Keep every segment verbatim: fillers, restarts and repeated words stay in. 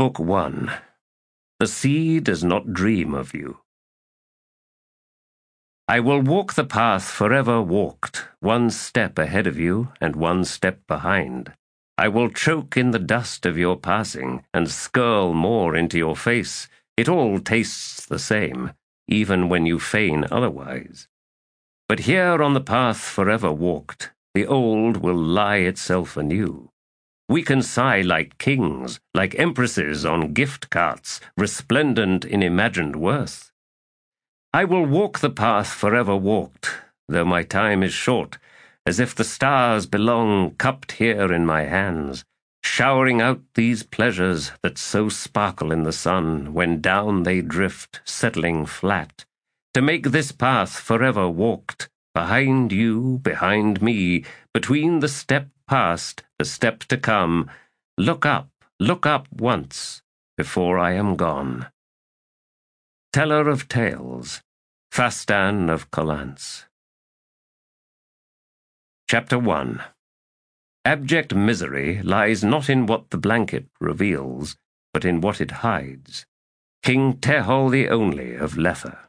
Book one. The Sea Does Not Dream of You. I will walk the path forever walked, one step ahead of you and one step behind. I will choke in the dust of your passing and skirl more into your face. It all tastes the same, even when you feign otherwise. But here on the path forever walked, the old will lie itself anew. We can sigh like kings, like empresses on gift carts, resplendent in imagined worth. I will walk the path forever walked, though my time is short, as if the stars belong cupped here in my hands, showering out these pleasures that so sparkle in the sun when down they drift, settling flat, to make this path forever walked, behind you, behind me, between the step past, the step to come. Look up, look up once, before I am gone. Teller of Tales, Fastan of Collant's. Chapter one. Abject misery lies not in what the blanket reveals, but in what it hides. King Tehol the Only of Lether.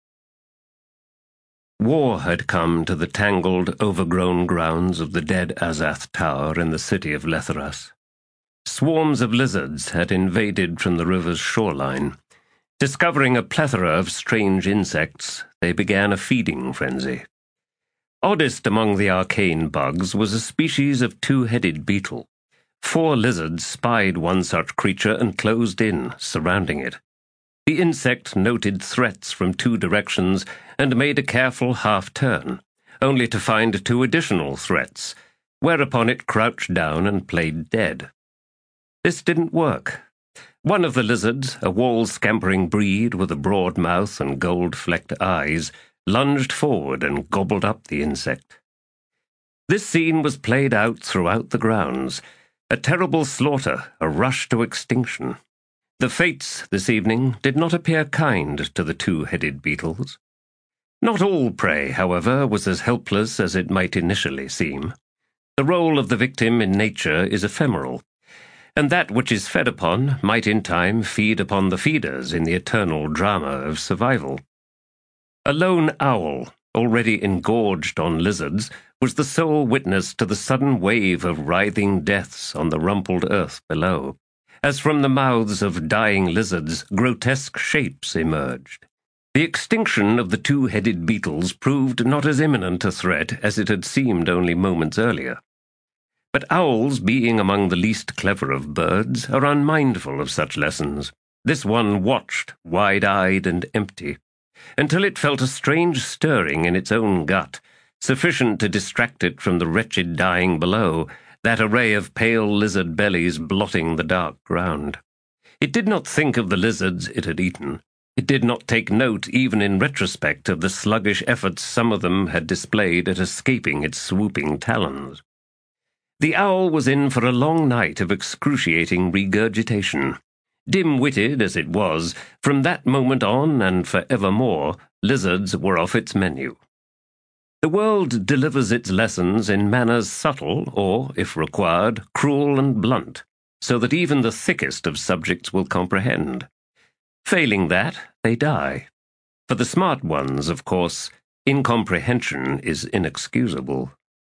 War had come to the tangled, overgrown grounds of the dead Azath Tower in the city of Letheras. Swarms of lizards had invaded from the river's shoreline. Discovering a plethora of strange insects, they began a feeding frenzy. Oddest among the arcane bugs was a species of two-headed beetle. Four lizards spied one such creature and closed in, surrounding it. The insect noted threats from two directions and made a careful half-turn, only to find two additional threats, whereupon it crouched down and played dead. This didn't work. One of the lizards, a wall-scampering breed with a broad mouth and gold-flecked eyes, lunged forward and gobbled up the insect. This scene was played out throughout the grounds, a terrible slaughter, a rush to extinction. The fates this evening did not appear kind to the two-headed beetles. Not all prey, however, was as helpless as it might initially seem. The role of the victim in nature is ephemeral, and that which is fed upon might in time feed upon the feeders in the eternal drama of survival. A lone owl, already engorged on lizards, was the sole witness to the sudden wave of writhing deaths on the rumpled earth below, as from the mouths of dying lizards grotesque shapes emerged. The extinction of the two-headed beetles proved not as imminent a threat as it had seemed only moments earlier. But owls, being among the least clever of birds, are unmindful of such lessons. This one watched, wide-eyed and empty, until it felt a strange stirring in its own gut, sufficient to distract it from the wretched dying below, that array of pale lizard bellies blotting the dark ground. It did not think of the lizards it had eaten. It did not take note, even in retrospect, of the sluggish efforts some of them had displayed at escaping its swooping talons. The owl was in for a long night of excruciating regurgitation. Dim-witted as it was, from that moment on and for evermore, lizards were off its menu. The world delivers its lessons in manners subtle or, if required, cruel and blunt, so that even the thickest of subjects will comprehend. Failing that, they die. For the smart ones, of course, incomprehension is inexcusable.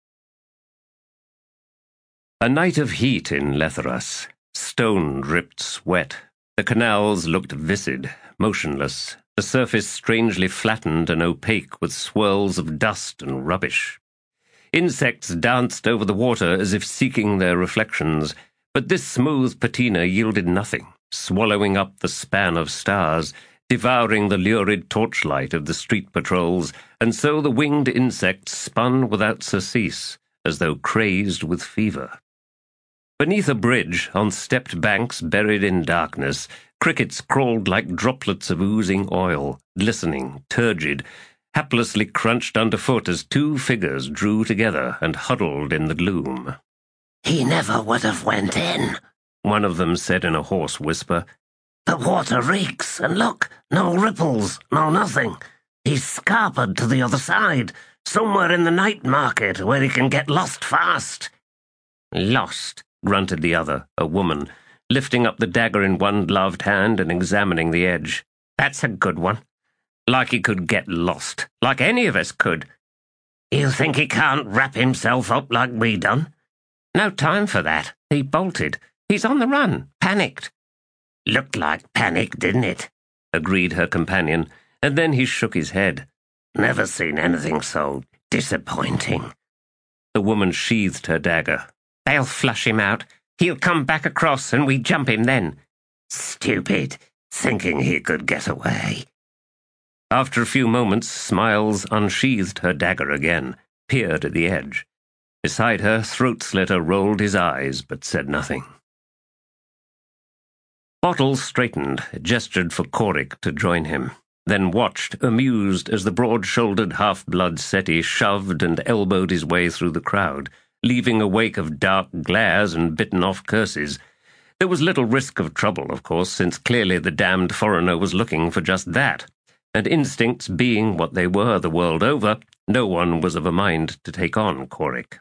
A night of heat in Letheras. Stone dripped sweat. The canals looked viscid, motionless, the surface strangely flattened and opaque with swirls of dust and rubbish. Insects danced over the water as if seeking their reflections, but this smooth patina yielded nothing, swallowing up the span of stars, devouring the lurid torchlight of the street patrols, and so the winged insects spun without surcease, as though crazed with fever. Beneath a bridge, on stepped banks buried in darkness, crickets crawled like droplets of oozing oil, glistening, turgid, haplessly crunched underfoot as two figures drew together and huddled in the gloom. "He never would have went in," one of them said in a hoarse whisper. "The water reeks, and look, no ripples, no nothing. He's scarpered to the other side, somewhere in the night market where he can get lost fast." "Lost," grunted the other, a woman, lifting up the dagger in one gloved hand and examining the edge. "That's a good one. Like he could get lost, like any of us could." "You think he can't wrap himself up like we done?" "No time for that. He bolted. He's on the run, panicked." "Looked like panic, didn't it?" agreed her companion, and then he shook his head. "Never seen anything so disappointing." The woman sheathed her dagger. "They'll flush him out. He'll come back across and we jump him then." "Stupid, thinking he could get away." After a few moments, Smiles unsheathed her dagger again, peered at the edge. Beside her, Throat-Slitter rolled his eyes but said nothing. Bottle straightened, gestured for Corrick to join him, then watched, amused, as the broad-shouldered half-blood Seti shoved and elbowed his way through the crowd, leaving a wake of dark glares and bitten-off curses. There was little risk of trouble, of course, since clearly the damned foreigner was looking for just that, and instincts being what they were the world over, no one was of a mind to take on Corrick.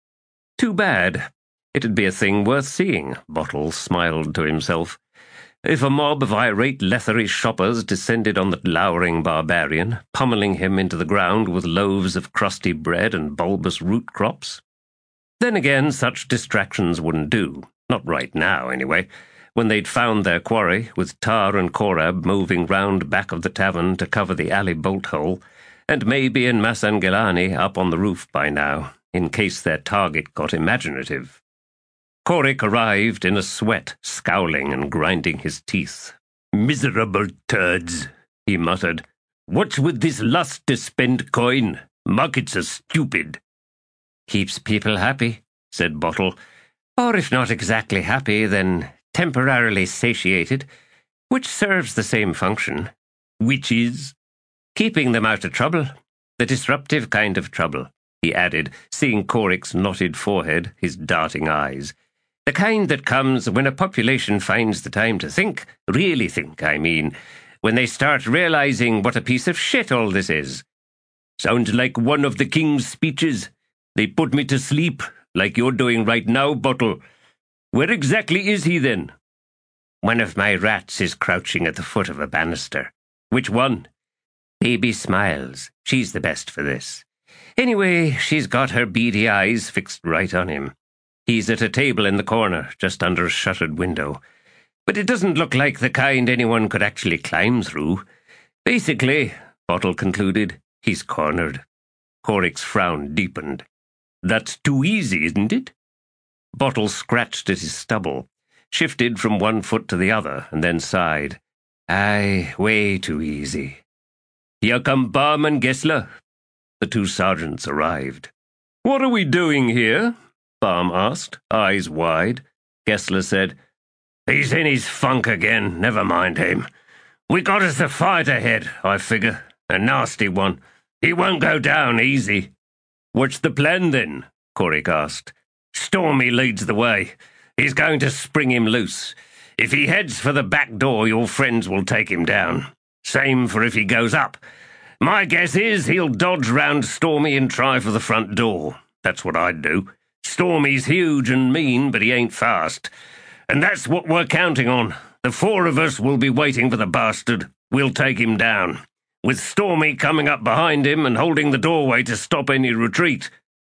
Too bad. It'd be a thing worth seeing, Bottle smiled to himself. If a mob of irate Lethery shoppers descended on the lowering barbarian, pummeling him into the ground with loaves of crusty bread and bulbous root crops. Then again, such distractions wouldn't do. Not right now, anyway, when they'd found their quarry, with Tar and Korab moving round back of the tavern to cover the alley bolt hole, and maybe in Masangilani up on the roof by now, in case their target got imaginative. Corrick arrived in a sweat, scowling and grinding his teeth. "Miserable turds," he muttered. "What's with this lust to spend coin? Markets are stupid." "Keeps people happy," said Bottle. "Or if not exactly happy, then temporarily satiated, which serves the same function." "Which is?" "Keeping them out of trouble. The disruptive kind of trouble," he added, seeing Corrick's knotted forehead, his darting eyes. "The kind that comes when a population finds the time to think, really think, I mean, when they start realizing what a piece of shit all this is." "Sounds like one of the king's speeches. They put me to sleep, like you're doing right now, Bottle. Where exactly is he, then?" "One of my rats is crouching at the foot of a banister." "Which one?" "Baby Smiles. She's the best for this. Anyway, she's got her beady eyes fixed right on him. He's at a table in the corner, just under a shuttered window. But it doesn't look like the kind anyone could actually climb through. Basically," Bottle concluded, "he's cornered." Corrick's frown deepened. "That's too easy, isn't it?" Bottle scratched at his stubble, shifted from one foot to the other, and then sighed. "Aye, way too easy." "Here come Barm and Gessler." The two sergeants arrived. "What are we doing here?" Barm asked, eyes wide. Gessler said, "He's in his funk again, never mind him. We got us a fight ahead, I figure, a nasty one. He won't go down easy." "What's the plan, then?" Corrick asked. "Stormy leads the way. He's going to spring him loose. If he heads for the back door, your friends will take him down. Same for if he goes up. My guess is he'll dodge round Stormy and try for the front door. That's what I'd do. Stormy's huge and mean, but he ain't fast. And that's what we're counting on. The four of us will be waiting for the bastard. We'll take him down, with Stormy coming up behind him and holding the doorway to stop any retreat."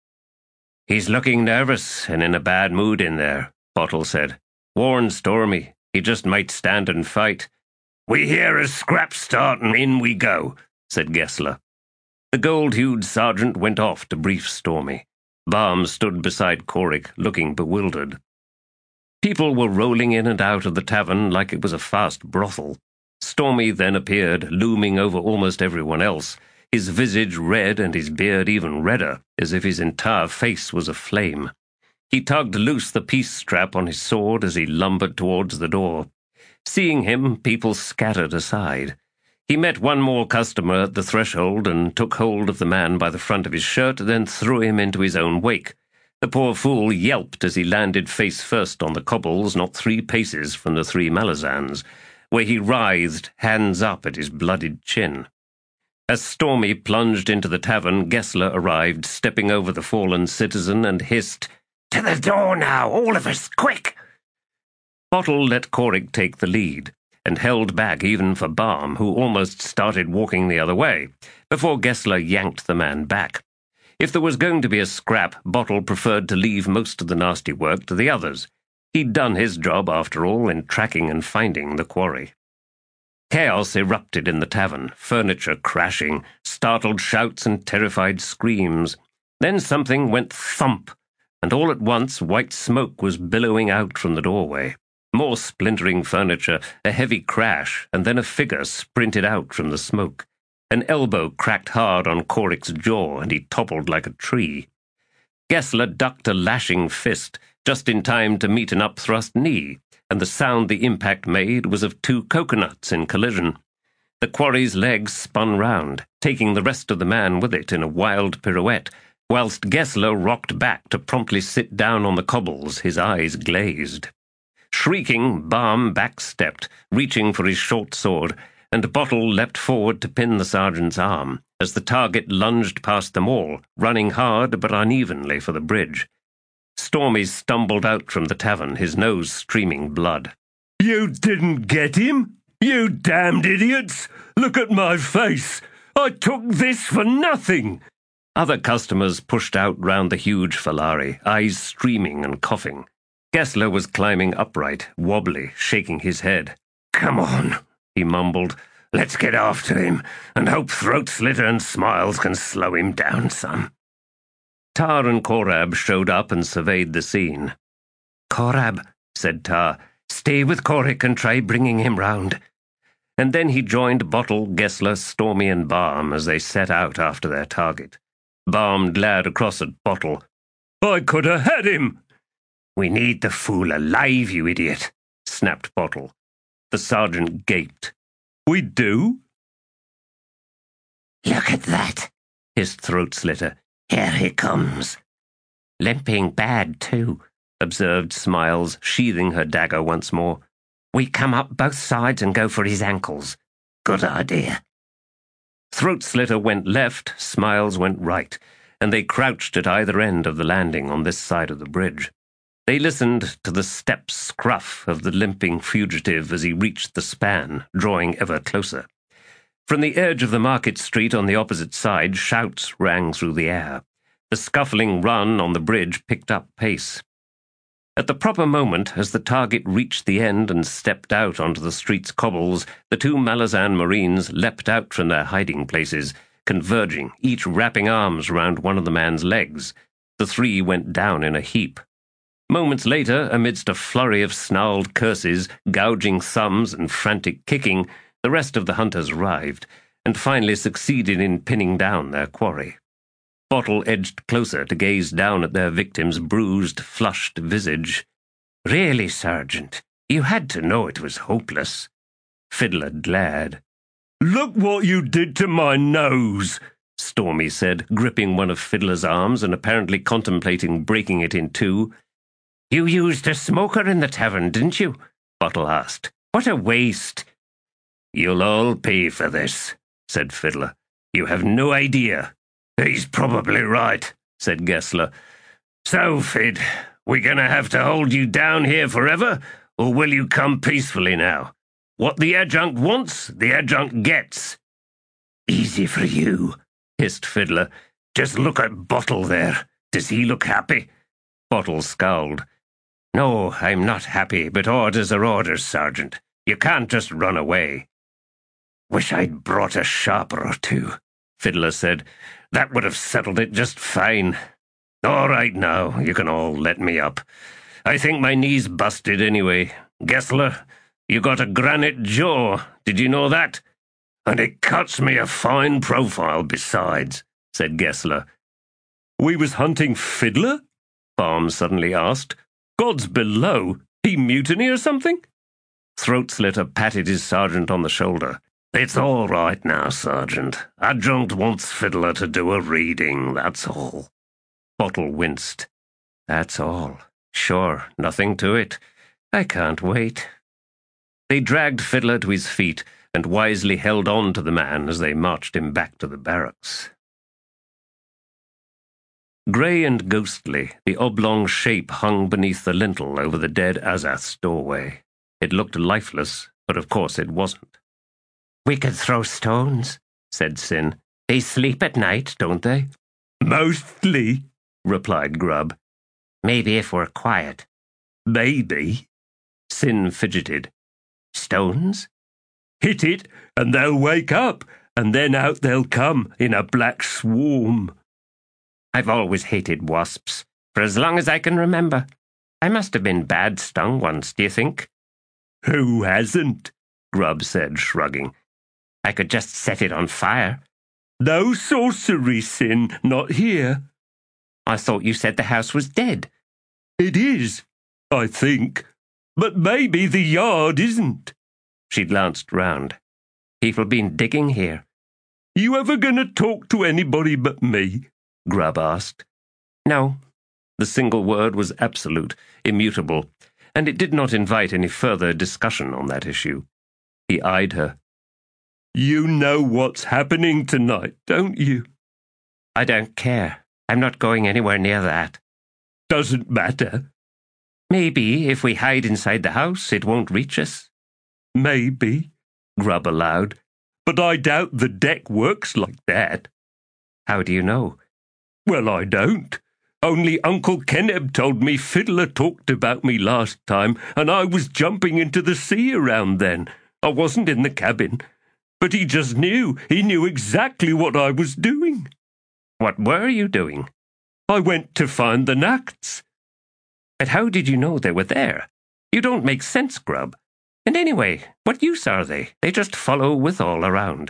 "He's looking nervous and in a bad mood in there," Bottle said. "Warn Stormy. He just might stand and fight." "We hear a scrap start and in we go," said Gessler. The gold-hued sergeant went off to brief Stormy. Barm stood beside Corrick, looking bewildered. People were rolling in and out of the tavern like it was a fast brothel. Stormy then appeared, looming over almost everyone else, his visage red and his beard even redder, as if his entire face was aflame. He tugged loose the peace strap on his sword as he lumbered towards the door. Seeing him, people scattered aside. He met one more customer at the threshold and took hold of the man by the front of his shirt, then threw him into his own wake. The poor fool yelped as he landed face first on the cobbles not three paces from the three Malazans, where he writhed, hands up at his bloodied chin. As Stormy plunged into the tavern, Gessler arrived, stepping over the fallen citizen, and hissed, "To the door now, all of us, quick!" Bottle let Corrick take the lead, and held back even for Balm, who almost started walking the other way, before Gessler yanked the man back. If there was going to be a scrap, Bottle preferred to leave most of the nasty work to the others. He'd done his job, after all, in tracking and finding the quarry. Chaos erupted in the tavern, furniture crashing, startled shouts and terrified screams. Then something went thump, and all at once white smoke was billowing out from the doorway. More splintering furniture, a heavy crash, and then a figure sprinted out from the smoke. An elbow cracked hard on Corrick's jaw, and he toppled like a tree. Gessler ducked a lashing fist, just in time to meet an upthrust knee, and the sound the impact made was of two coconuts in collision. The quarry's legs spun round, taking the rest of the man with it in a wild pirouette, whilst Gessler rocked back to promptly sit down on the cobbles, his eyes glazed. Shrieking, Balm backstepped, reaching for his short sword, and Bottle leapt forward to pin the sergeant's arm, as the target lunged past them all, running hard but unevenly for the bridge. Stormy stumbled out from the tavern, his nose streaming blood. "You didn't get him? You damned idiots! Look at my face! I took this for nothing!" Other customers pushed out round the huge Falari, eyes streaming and coughing. Gessler was climbing upright, wobbly, shaking his head. "Come on," he mumbled. "Let's get after him, and hope Throat Slitter and Smiles can slow him down some." Tar and Korab showed up and surveyed the scene. "Korab," said Tar, "stay with Corrick and try bringing him round." And then he joined Bottle, Gessler, Stormy and Balm as they set out after their target. Balm glared across at Bottle. "I could have had him!" "We need the fool alive, you idiot," snapped Bottle. The sergeant gaped. "We do?" "Look at that," hissed Throat Slitter. "Here he comes." "Limping bad, too," observed Smiles, sheathing her dagger once more. "We come up both sides and go for his ankles." "Good idea." Throat Slitter went left, Smiles went right, and they crouched at either end of the landing on this side of the bridge. They listened to the step scruff of the limping fugitive as he reached the span, drawing ever closer. From the edge of the market street on the opposite side, shouts rang through the air. The scuffling run on the bridge picked up pace. At the proper moment, as the target reached the end and stepped out onto the street's cobbles, the two Malazan Marines leapt out from their hiding places, converging, each wrapping arms round one of the man's legs. The three went down in a heap. Moments later, amidst a flurry of snarled curses, gouging thumbs and frantic kicking, the rest of the hunters arrived, and finally succeeded in pinning down their quarry. Bottle edged closer to gaze down at their victim's bruised, flushed visage. "Really, Sergeant, you had to know it was hopeless." Fiddler glared. "Look what you did to my nose," Stormy said, gripping one of Fiddler's arms and apparently contemplating breaking it in two. "You used a smoker in the tavern, didn't you?" Bottle asked. "What a waste." "You'll all pay for this," said Fiddler. "You have no idea." "He's probably right," said Gessler. "So, Fid, we gonna have to hold you down here forever, or will you come peacefully now? What the adjunct wants, the adjunct gets." "Easy for you," hissed Fiddler. "Just look at Bottle there. Does he look happy?" Bottle scowled. "No, I'm not happy, but orders are orders, Sergeant. You can't just run away." "Wish I'd brought a sharper or two," Fiddler said. "That would have settled it just fine. All right now, you can all let me up. I think my knee's busted anyway. Gessler, you got a granite jaw. Did you know that? And it cuts me a fine profile besides," said Gessler. "We was hunting Fiddler?" Balm suddenly asked. "Gods below, he mutiny or something?" Throat Slitter patted his sergeant on the shoulder. "It's all right now, Sergeant. Adjunct wants Fiddler to do a reading, that's all." Bottle winced. "That's all. Sure, nothing to it. I can't wait." They dragged Fiddler to his feet and wisely held on to the man as they marched him back to the barracks. Grey and ghostly, the oblong shape hung beneath the lintel over the dead Azath's doorway. It looked lifeless, but of course it wasn't. "We could throw stones," said Sin. "They sleep at night, don't they?" "Mostly," replied Grub. "Maybe if we're quiet." "Maybe." Sin fidgeted. "Stones?" "Hit it, and they'll wake up, and then out they'll come in a black swarm." "I've always hated wasps, for as long as I can remember. I must have been bad stung once, do you think?" "Who hasn't?" Grub said, shrugging. "I could just set it on fire." "No sorcery, Sin, not here." "I thought you said the house was dead." "It is, I think. But maybe the yard isn't." She glanced round. "People been digging here." "You ever gonna talk to anybody but me?" Grub asked. "No." The single word was absolute, immutable, and it did not invite any further discussion on that issue. He eyed her. "You know what's happening tonight, don't you?" "I don't care. I'm not going anywhere near that." "Doesn't matter." "Maybe if we hide inside the house, it won't reach us." "Maybe," Grub allowed. "But I doubt the deck works like that." "How do you know?" "Well, I don't. Only Uncle Keneb told me Fiddler talked about me last time, and I was jumping into the sea around then. I wasn't in the cabin. But he just knew. He knew exactly what I was doing." "What were you doing?" "I went to find the Nacts." "But how did you know they were there? You don't make sense, Grub. And anyway, what use are they? They just follow Withal around."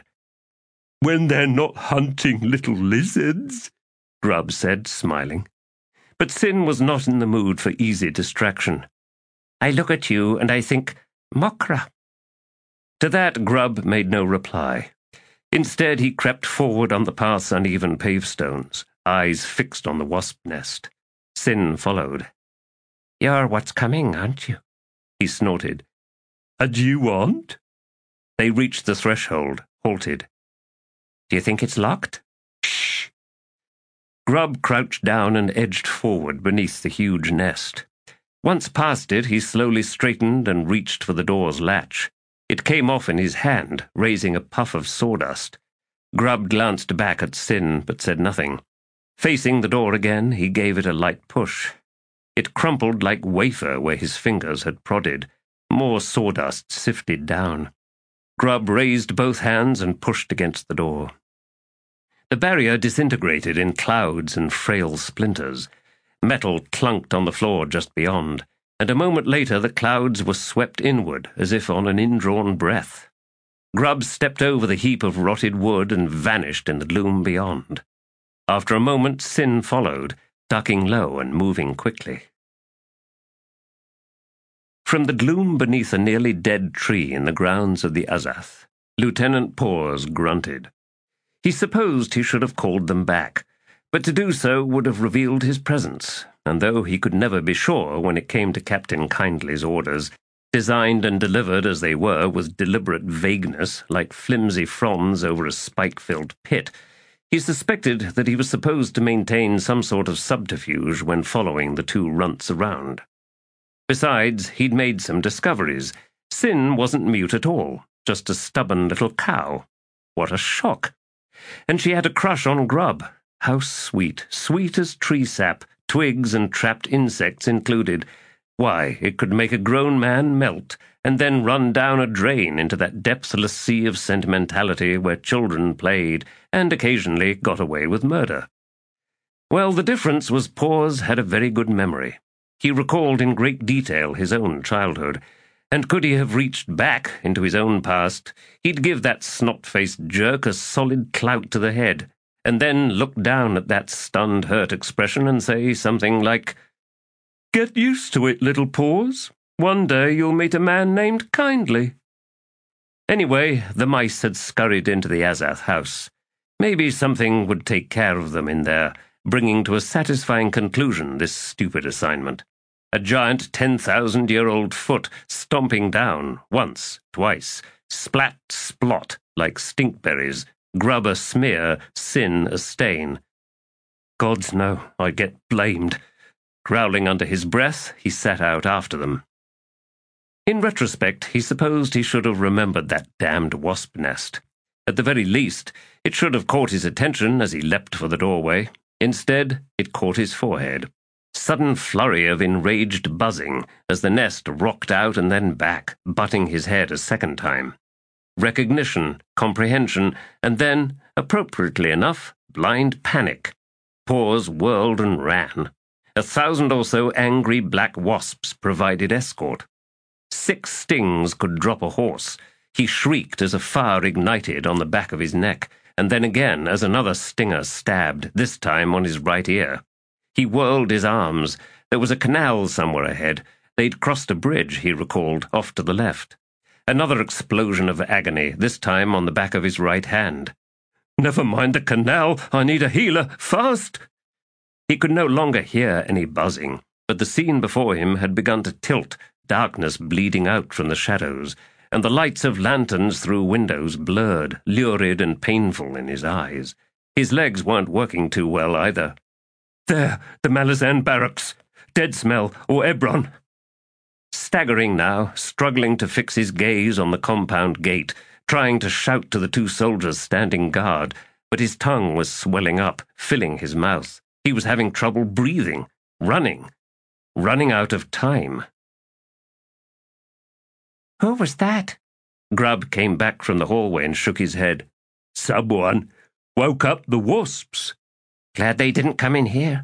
"When they're not hunting little lizards," Grub said, smiling. But Sin was not in the mood for easy distraction. "I look at you and I think, Mokra." To that, Grub made no reply. Instead, he crept forward on the path's uneven pavestones, eyes fixed on the wasp nest. Sin followed. "You're what's coming, aren't you?" He snorted. "And you want?" They reached the threshold, halted. "Do you think it's locked?" "Shh." Grub crouched down and edged forward beneath the huge nest. Once past it, he slowly straightened and reached for the door's latch. It came off in his hand, raising a puff of sawdust. Grub glanced back at Sin, but said nothing. Facing the door again, he gave it a light push. It crumpled like wafer where his fingers had prodded. More sawdust sifted down. Grub raised both hands and pushed against the door. The barrier disintegrated in clouds and frail splinters. Metal clunked on the floor just beyond, and a moment later the clouds were swept inward as if on an indrawn breath. Grub stepped over the heap of rotted wood and vanished in the gloom beyond. After a moment, Sin followed, ducking low and moving quickly. From the gloom beneath a nearly dead tree in the grounds of the Azath, Lieutenant Pors grunted. He supposed he should have called them back, but to do so would have revealed his presence, and though he could never be sure when it came to Captain Kindly's orders, designed and delivered as they were with deliberate vagueness, like flimsy fronds over a spike-filled pit, he suspected that he was supposed to maintain some sort of subterfuge when following the two runts around. Besides, he'd made some discoveries. Sin wasn't mute at all, just a stubborn little cow. What a shock! And she had a crush on Grub. How sweet, sweet as tree sap, twigs and trapped insects included. Why, it could make a grown man melt, and then run down a drain into that depthless sea of sentimentality where children played and occasionally got away with murder. Well, the difference was Pors had a very good memory. He recalled in great detail his own childhood, and could he have reached back into his own past, he'd give that snot-faced jerk a solid clout to the head, and then look down at that stunned, hurt expression and say something like, "Get used to it, little Pors. One day you'll meet a man named Kindly." Anyway, the mice had scurried into the Azath house. Maybe something would take care of them in there, bringing to a satisfying conclusion this stupid assignment. A giant ten-thousand-year-old foot stomping down, once, twice, splat, splot, like stinkberries, Grub a smear, Sin a stain. Gods, no, I'd get blamed. Growling under his breath, he set out after them. In retrospect, he supposed he should have remembered that damned wasp nest. At the very least, it should have caught his attention as he leapt for the doorway. Instead, it caught his forehead. Sudden flurry of enraged buzzing as the nest rocked out and then back, butting his head a second time. Recognition, comprehension, and then, appropriately enough, blind panic. Paws whirled and ran. A thousand or so angry black wasps provided escort. Six stings could drop a horse. He shrieked as a fire ignited on the back of his neck, and then again as another stinger stabbed, this time on his right ear. He whirled his arms. There was a canal somewhere ahead. They'd crossed a bridge, he recalled, off to the left. Another explosion of agony, this time on the back of his right hand. "Never mind the canal. I need a healer. Fast!" He could no longer hear any buzzing, but the scene before him had begun to tilt, darkness bleeding out from the shadows, and the lights of lanterns through windows blurred, lurid and painful in his eyes. His legs weren't working too well either. "There, the Malazan barracks. Dead smell, or Ebron." Staggering now, struggling to fix his gaze on the compound gate, trying to shout to the two soldiers standing guard, but his tongue was swelling up, filling his mouth. He was having trouble breathing, running, running out of time. "Who was that?" Grubb came back from the hallway and shook his head. "Someone. Woke up the wasps." "Glad they didn't come in here."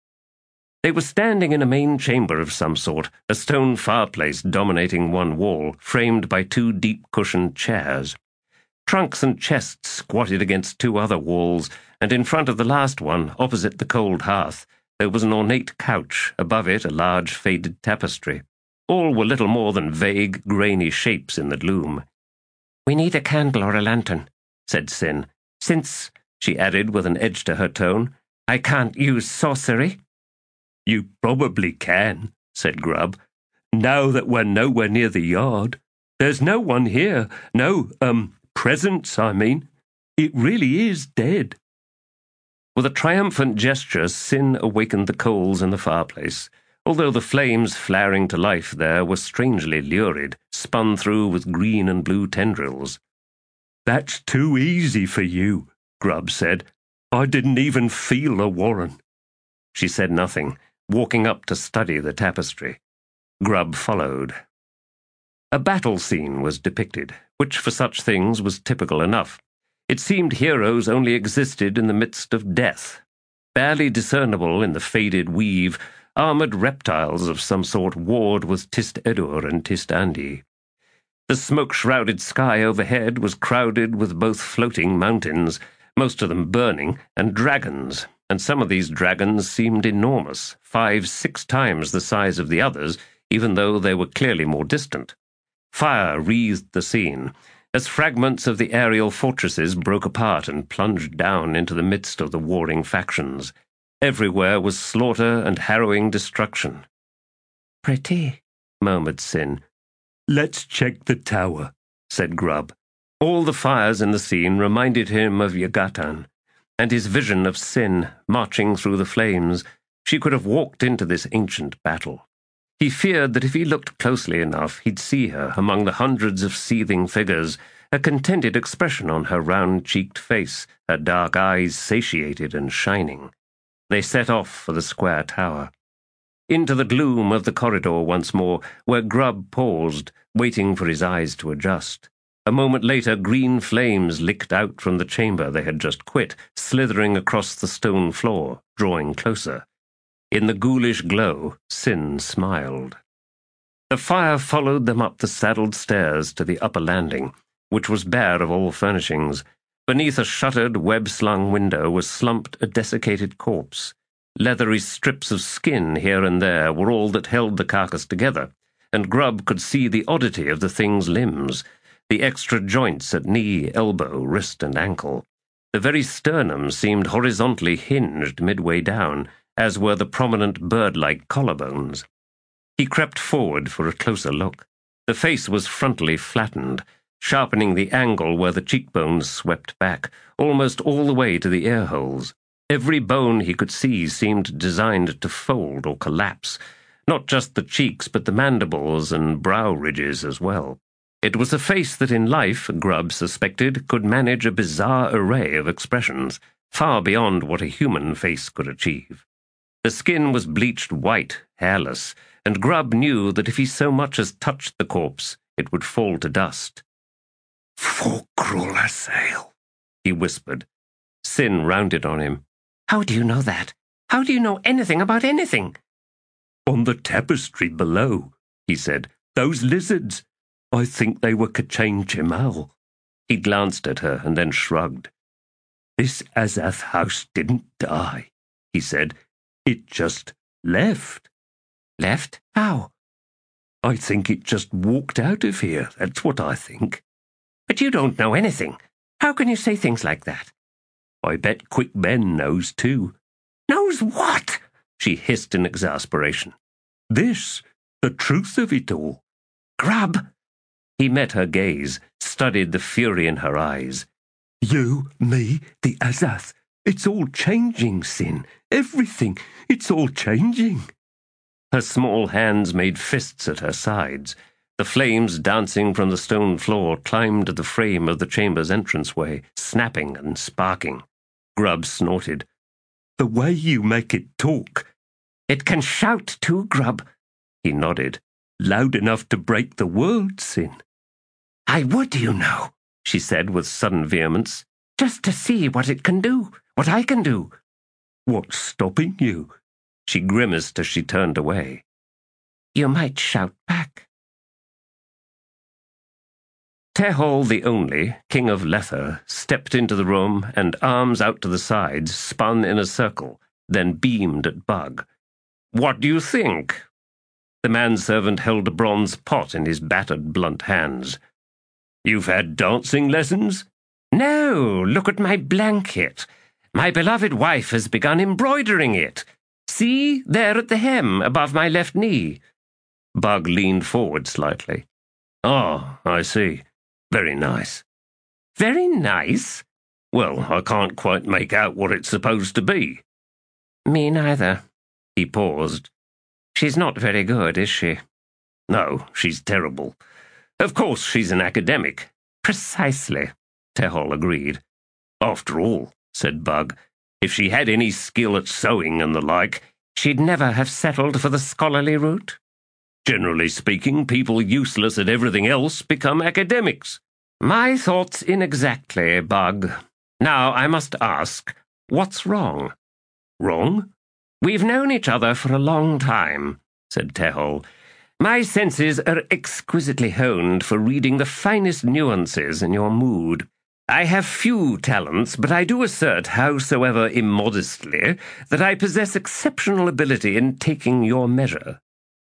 They were standing in a main chamber of some sort, a stone fireplace dominating one wall, framed by two deep-cushioned chairs. Trunks and chests squatted against two other walls, and in front of the last one, opposite the cold hearth, there was an ornate couch, above it a large faded tapestry. All were little more than vague, grainy shapes in the gloom. "We need a candle or a lantern," said Sin. "Since," she added with an edge to her tone, "I can't use sorcery." "You probably can," said Grubb, "now that we're nowhere near the yard. There's no one here. No, um, presence, I mean. It really is dead." With a triumphant gesture, Sin awakened the coals in the fireplace, although the flames flaring to life there were strangely lurid, spun through with green and blue tendrils. "That's too easy for you," Grubb said. "I didn't even feel a warren." She said nothing, walking up to study the tapestry. Grubb followed. A battle scene was depicted, which for such things was typical enough. It seemed heroes only existed in the midst of death. Barely discernible in the faded weave, armoured reptiles of some sort warred with Tist Edur and Tist Andi. The smoke-shrouded sky overhead was crowded with both floating mountains, most of them burning, and dragons, and some of these dragons seemed enormous, five, six times the size of the others, even though they were clearly more distant. Fire wreathed the scene, as fragments of the aerial fortresses broke apart and plunged down into the midst of the warring factions. Everywhere was slaughter and harrowing destruction. "Pretty," murmured Sin. "Let's check the tower," said Grubb. All the fires in the scene reminded him of Yagatan, and his vision of Sin marching through the flames. She could have walked into this ancient battle. He feared that if he looked closely enough, he'd see her among the hundreds of seething figures, a contented expression on her round-cheeked face, her dark eyes satiated and shining. They set off for the square tower. Into the gloom of the corridor once more, where Grubb paused, waiting for his eyes to adjust. A moment later, green flames licked out from the chamber they had just quit, slithering across the stone floor, drawing closer. In the ghoulish glow, Sin smiled. The fire followed them up the saddled stairs to the upper landing, which was bare of all furnishings. Beneath a shuttered, web-slung window was slumped a desiccated corpse. Leathery strips of skin here and there were all that held the carcass together, and Grubb could see the oddity of the thing's limbs, the extra joints at knee, elbow, wrist, and ankle. The very sternum seemed horizontally hinged midway down, as were the prominent bird-like collarbones. He crept forward for a closer look. The face was frontally flattened, sharpening the angle where the cheekbones swept back, almost all the way to the ear holes. Every bone he could see seemed designed to fold or collapse, not just the cheeks but the mandibles and brow ridges as well. It was a face that in life, Grubb suspected, could manage a bizarre array of expressions, far beyond what a human face could achieve. The skin was bleached white, hairless, and Grubb knew that if he so much as touched the corpse, it would fall to dust. "Forcruel assail," he whispered. Sin rounded on him. "How do you know that? How do you know anything about anything?" "On the tapestry below," he said. "Those lizards. I think they were K'chain Chimal." He glanced at her and then shrugged. "This Azath house didn't die," he said. "It just left." "Left? How?" "I think it just walked out of here. That's what I think." "But you don't know anything. How can you say things like that?" "I bet Quick Ben knows too." "Knows what?" she hissed in exasperation. "This, the truth of it all." "Grubb!" He met her gaze, studied the fury in her eyes. "You, me, the Azath. It's all changing, Sin. Everything. It's all changing." Her small hands made fists at her sides. The flames dancing from the stone floor climbed the frame of the chamber's entranceway, snapping and sparking. Grubb snorted. "The way you make it talk." "It can shout too, Grubb." He nodded. "Loud enough to break the world, Sin." "I would, you know," she said with sudden vehemence. "Just to see what it can do, what I can do." "What's stopping you?" She grimaced as she turned away. "You might shout back." Tehol the Only, king of Lether, stepped into the room and, arms out to the sides, spun in a circle, then beamed at Bug. "What do you think?" The manservant held a bronze pot in his battered, blunt hands. "You've had dancing lessons?" "No, look at my blanket. My beloved wife has begun embroidering it. See, there at the hem, above my left knee." Bug leaned forward slightly. "Oh, I see. Very nice." "Very nice?" "Well, I can't quite make out what it's supposed to be." "Me neither." He paused. "She's not very good, is she?" "No, she's terrible. Of course she's an academic." "Precisely," Tehol agreed. "After all," said Bug, "if she had any skill at sewing and the like—" "She'd never have settled for the scholarly route?" "Generally speaking, people useless at everything else become academics." "My thoughts inexactly, Bug. Now, I must ask, what's wrong?" "Wrong?" "We've known each other for a long time," said Tehol. "My senses are exquisitely honed for reading the finest nuances in your mood. I have few talents, but I do assert, howsoever immodestly, that I possess exceptional ability in taking your measure."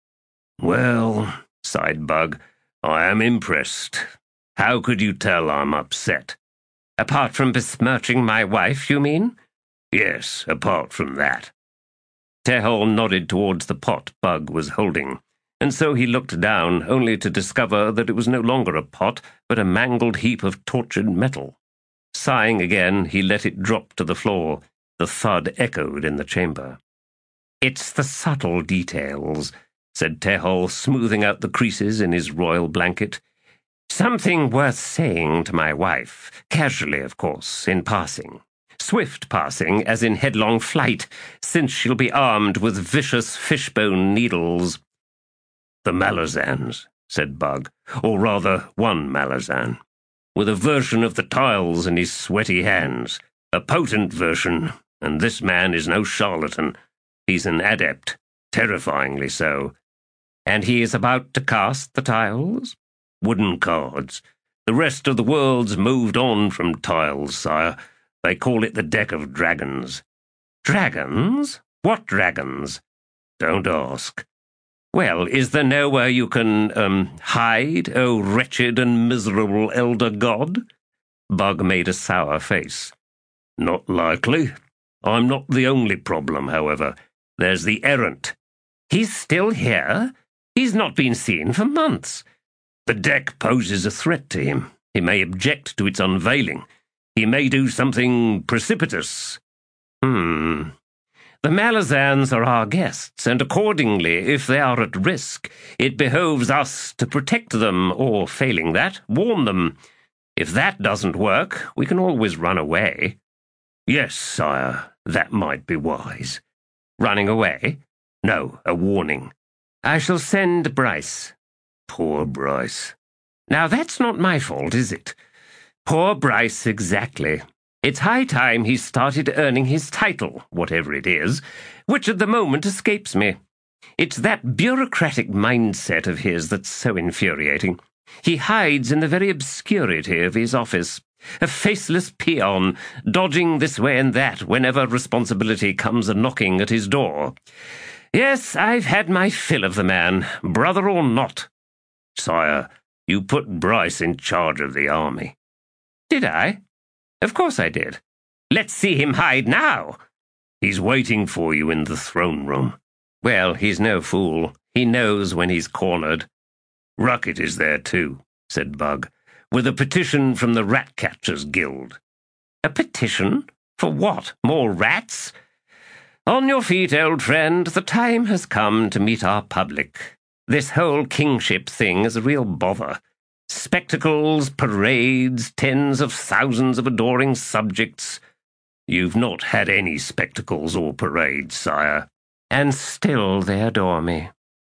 "Well," sighed Bug, "I am impressed. How could you tell I'm upset?" "Apart from besmirching my wife, you mean?" "Yes, apart from that." Tehol nodded towards the pot Bug was holding, and so he looked down, only to discover that it was no longer a pot, but a mangled heap of tortured metal. Sighing again, he let it drop to the floor. The thud echoed in the chamber. "It's the subtle details," said Tehol, smoothing out the creases in his royal blanket. "Something worth saying to my wife, casually, of course, in passing. Swift passing, as in headlong flight, since she'll be armed with vicious fishbone needles." "The Malazans," said Bug, "or rather one Malazan, with a version of the tiles in his sweaty hands. A potent version, and this man is no charlatan. He's an adept, terrifyingly so." "And he is about to cast the tiles?" "Wooden cards. The rest of the world's moved on from tiles, sire. They call it the deck of dragons." "Dragons? What dragons?" "Don't ask." "Well, is there nowhere you can, um, hide, O wretched and miserable elder god?" Bug made a sour face. "Not likely. I'm not the only problem, however. There's the errant." "He's still here? He's not been seen for months." "The deck poses a threat to him. He may object to its unveiling. He may do something precipitous." Hmm. The Malazans are our guests, and accordingly, if they are at risk, it behoves us to protect them, or, failing that, warn them. If that doesn't work, we can always run away. Yes, sire, that might be wise. Running away? No, a warning. I shall send Bryce. Poor Bryce. Now that's not my fault, is it? Poor Bryce, exactly. It's high time he started earning his title, whatever it is, which at the moment escapes me. It's that bureaucratic mindset of his that's so infuriating. He hides in the very obscurity of his office, a faceless peon, dodging this way and that whenever responsibility comes a-knocking at his door. Yes, I've had my fill of the man, brother or not. Sire, you put Bryce in charge of the army. Did I? Of course I did. Let's see him hide now. He's waiting for you in the throne room. Well, he's no fool. He knows when he's cornered. Ruckett is there too, said Bug, with a petition from the Rat-Catchers Guild. A petition? For what? More rats? On your feet, old friend. The time has come to meet our public. This whole kingship thing is a real bother. Spectacles, parades, tens of thousands of adoring subjects. You've not had any spectacles or parades, sire. And still they adore me.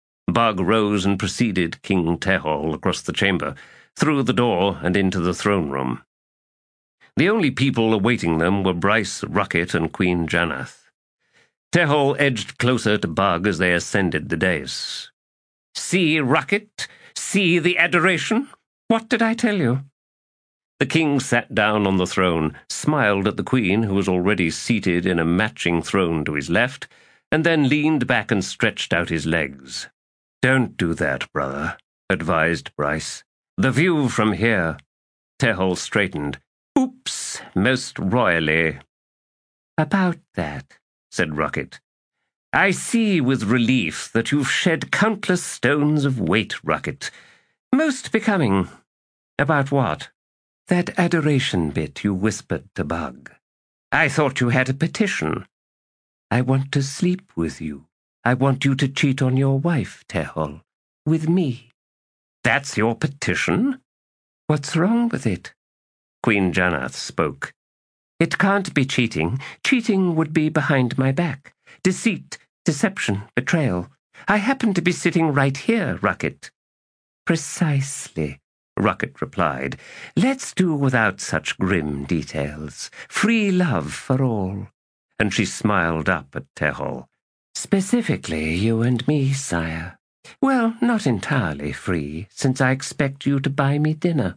Bug rose and preceded King Tehol across the chamber, through the door and into the throne room. The only people awaiting them were Bryce, Ruckett, and Queen Janath. Tehol edged closer to Bug as they ascended the dais. See, Ruckett? See the adoration? What did I tell you? The king sat down on the throne, smiled at the queen, who was already seated in a matching throne to his left, and then leaned back and stretched out his legs. Don't do that, brother, advised Bryce. The view from here. Tehol straightened. Oops, most royally. About that, said Ruckett. I see with relief that you've shed countless stones of weight, Ruckett. Most becoming. About what? That adoration bit you whispered to Bug. I thought you had a petition. I want to sleep with you. I want you to cheat on your wife, Tehol. With me. That's your petition? What's wrong with it? Queen Janath spoke. It can't be cheating. Cheating would be behind my back. Deceit, deception, betrayal. I happen to be sitting right here, Ruckett. Precisely, Ruckett replied. Let's do without such grim details. Free love for all. And she smiled up at Tehol. Specifically, you and me, sire. Well, not entirely free, since I expect you to buy me dinner.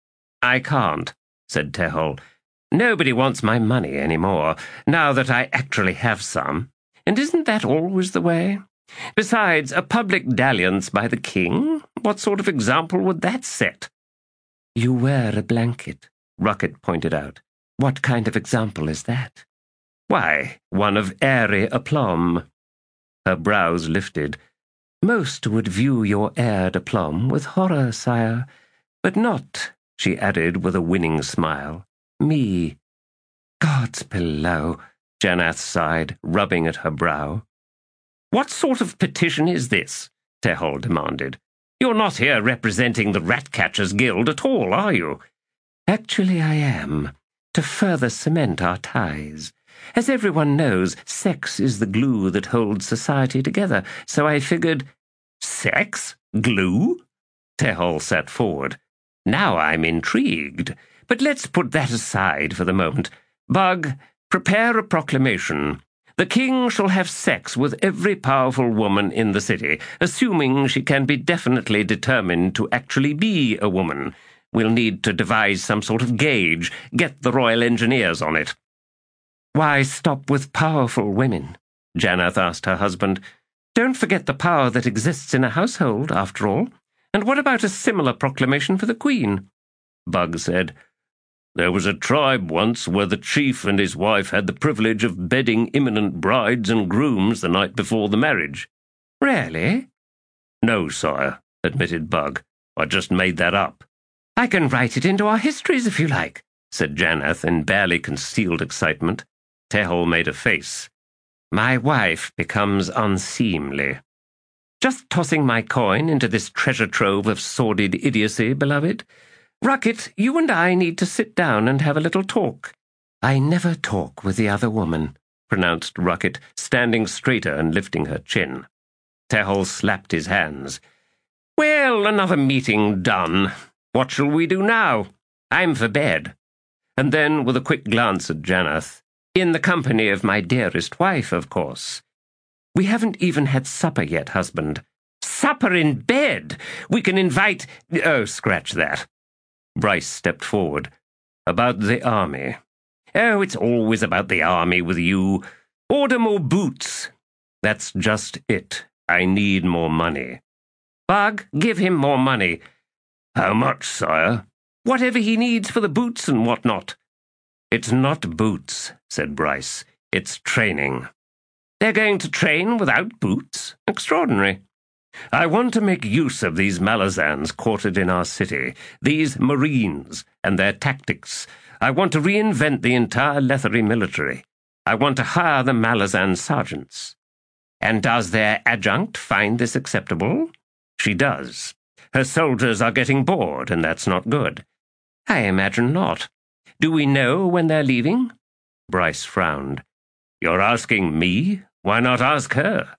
I can't, said Tehol. Nobody wants my money any more, now that I actually have some. And isn't that always the way? Besides, a public dalliance by the king? What sort of example would that set? You wear a blanket, Ruckett pointed out. What kind of example is that? Why, one of airy aplomb. Her brows lifted. Most would view your air d'aplomb with horror, sire, but not, she added with a winning smile, me. Gods below, Janath sighed, rubbing at her brow. What sort of petition is this? Tehol demanded. You're not here representing the Rat-Catchers Guild at all, are you? Actually, I am, to further cement our ties. As everyone knows, sex is the glue that holds society together, so I figured... Sex? Glue? Tehol sat forward. Now I'm intrigued, but let's put that aside for the moment. Bug, prepare a proclamation. The king shall have sex with every powerful woman in the city, assuming she can be definitely determined to actually be a woman. We'll need to devise some sort of gauge, get the Royal Engineers on it. Why stop with powerful women? Janath asked her husband. Don't forget the power that exists in a household, after all. And what about a similar proclamation for the Queen? Bug said, There was a tribe once where the chief and his wife had the privilege of bedding imminent brides and grooms the night before the marriage. Really? No, sire, admitted Bug. I just made that up. I can write it into our histories if you like, said Janath in barely concealed excitement. Tehol made a face. My wife becomes unseemly. Just tossing my coin into this treasure trove of sordid idiocy, beloved. Ruckett, you and I need to sit down and have a little talk. I never talk with the other woman, pronounced Ruckett, standing straighter and lifting her chin. Tehol slapped his hands. Well, another meeting done. What shall we do now? I'm for bed. And then, with a quick glance at Janath, in the company of my dearest wife, of course. We haven't even had supper yet, husband. Supper in bed? We can invite— Oh, scratch that. Bryce stepped forward. About the army. Oh, it's always about the army with you. Order more boots. That's just it. I need more money. Bug, give him more money. How much, sire? Whatever he needs for the boots and whatnot. It's not boots, said Bryce. It's training. They're going to train without boots? Extraordinary. I want to make use of these Malazans quartered in our city, these Marines and their tactics. I want to reinvent the entire Lethery military. I want to hire the Malazan sergeants. And does their adjunct find this acceptable? She does. Her soldiers are getting bored, and that's not good. I imagine not. Do we know when they're leaving? Bryce frowned. You're asking me? Why not ask her?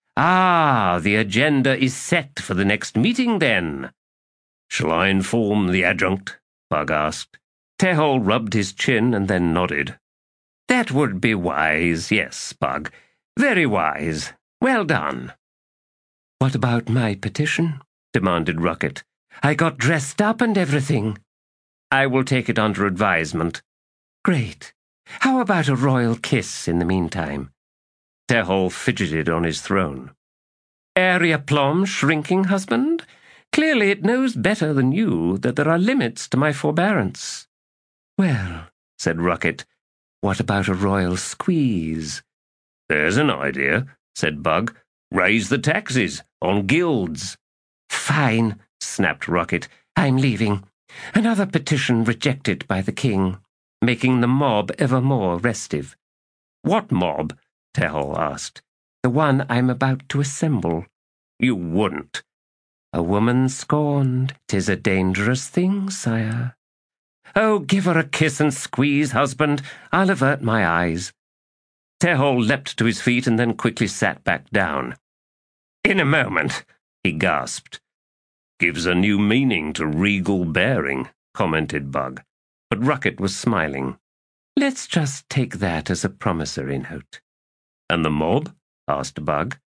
Ah, the agenda is set for the next meeting, then. Shall I inform the adjunct? Bug asked. Tehol rubbed his chin and then nodded. That would be wise, yes, Bug. Very wise. Well done. What about my petition? Demanded Ruckett. I got dressed up and everything. I will take it under advisement. Great. How about a royal kiss in the meantime? Tehol fidgeted on his throne. Area plum shrinking, husband? Clearly it knows better than you that there are limits to my forbearance. Well, said Ruckett, what about a royal squeeze? There's an idea, said Bug. Raise the taxes on guilds. Fine, snapped Ruckett. I'm leaving. Another petition rejected by the king, making the mob ever more restive. What mob? Tehol asked. The one I'm about to assemble. You wouldn't. A woman scorned, 'tis a dangerous thing, sire. Oh, give her a kiss and squeeze, husband. I'll avert my eyes. Tehol leapt to his feet and then quickly sat back down. In a moment, he gasped. Gives a new meaning to regal bearing, commented Bug. But Ruckett was smiling. Let's just take that as a promissory note. And the mob? Asked Bug.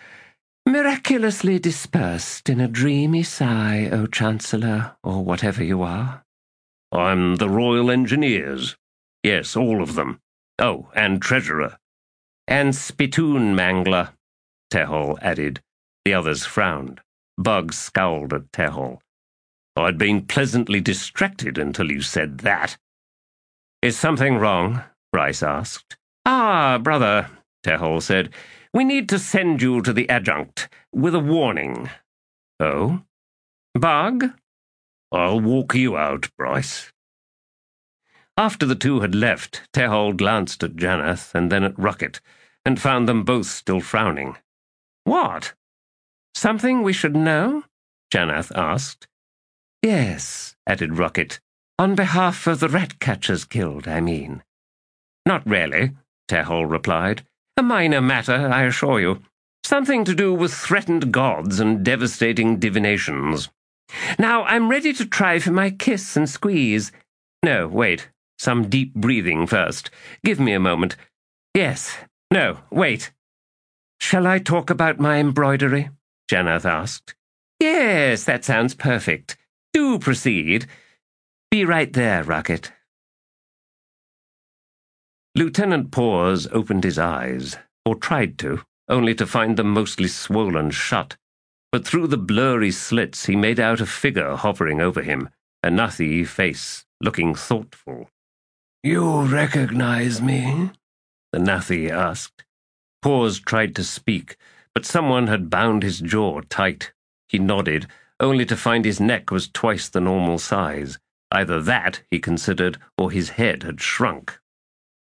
Miraculously dispersed in a dreamy sigh, O Chancellor, or whatever you are. I'm the Royal Engineers. Yes, all of them. Oh, and Treasurer. And Spittoon Mangler, Tehol added. The others frowned. Bug scowled at Tehol. I'd been pleasantly distracted until you said that. Is something wrong? Bryce asked. Ah, brother, Tehol said. We need to send you to the adjunct with a warning. Oh? Bug? I'll walk you out, Bryce. After the two had left, Tehol glanced at Janath and then at Ruckett, and found them both still frowning. What? Something we should know? Janath asked. Yes, added Ruckett. On behalf of the Ratcatchers Guild, I mean. Not really, Tehol replied. A minor matter, I assure you. Something to do with threatened gods and devastating divinations. Now, I'm ready to try for my kiss and squeeze. No, wait. Some deep breathing first. Give me a moment. Yes. No, wait. Shall I talk about my embroidery? Janath asked. Yes, that sounds perfect. Do proceed. Be right there, Ruckett. Lieutenant Paws opened his eyes, or tried to, only to find them mostly swollen shut. But through the blurry slits he made out a figure hovering over him, a Nathi face, looking thoughtful. You recognize me? The Nathi asked. Paws tried to speak, but someone had bound his jaw tight. He nodded, only to find his neck was twice the normal size. Either that, he considered, or his head had shrunk.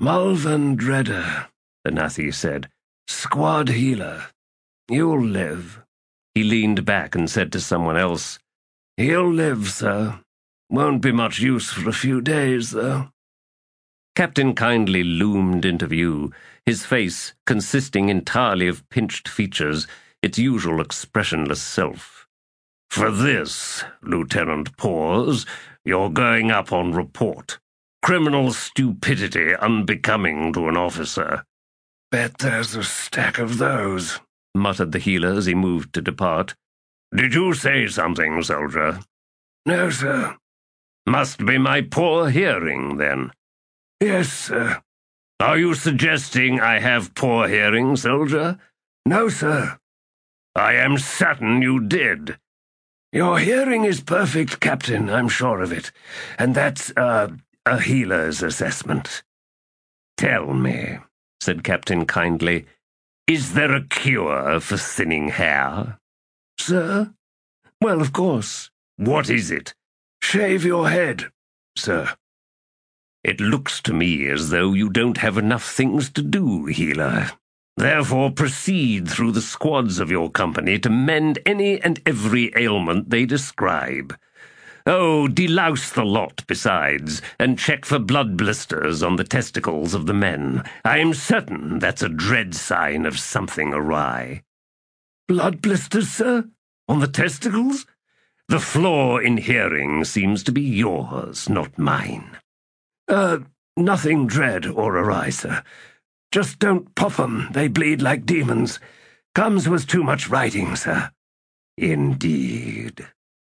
Malvan Dredder, the Nathi said. Squad healer. You'll live. He leaned back and said to someone else, He'll live, sir. Won't be much use for a few days, though. Captain Kindly loomed into view, his face consisting entirely of pinched features, its usual expressionless self. For this, Lieutenant Paws, you're going up on report. Criminal stupidity unbecoming to an officer. Bet there's a stack of those, muttered the healer as he moved to depart. Did you say something, soldier? No, sir. Must be my poor hearing, then. Yes, sir. Are you suggesting I have poor hearing, soldier? No, sir. I am certain you did. Your hearing is perfect, Captain, I'm sure of it. And that's, uh, a healer's assessment. Tell me, said Captain Kindly, is there a cure for thinning hair? Sir? Well, of course. What is it? Shave your head, sir. It looks to me as though you don't have enough things to do, healer. Therefore proceed through the squads of your company to mend any and every ailment they describe. Oh, delouse the lot besides, and check for blood blisters on the testicles of the men. I am certain that's a dread sign of something awry. Blood blisters, sir? On the testicles? The flaw in hearing seems to be yours, not mine. Uh, nothing dread or awry, sir. Just don't pop 'em, they bleed like demons. Comes was too much writing, sir. Indeed.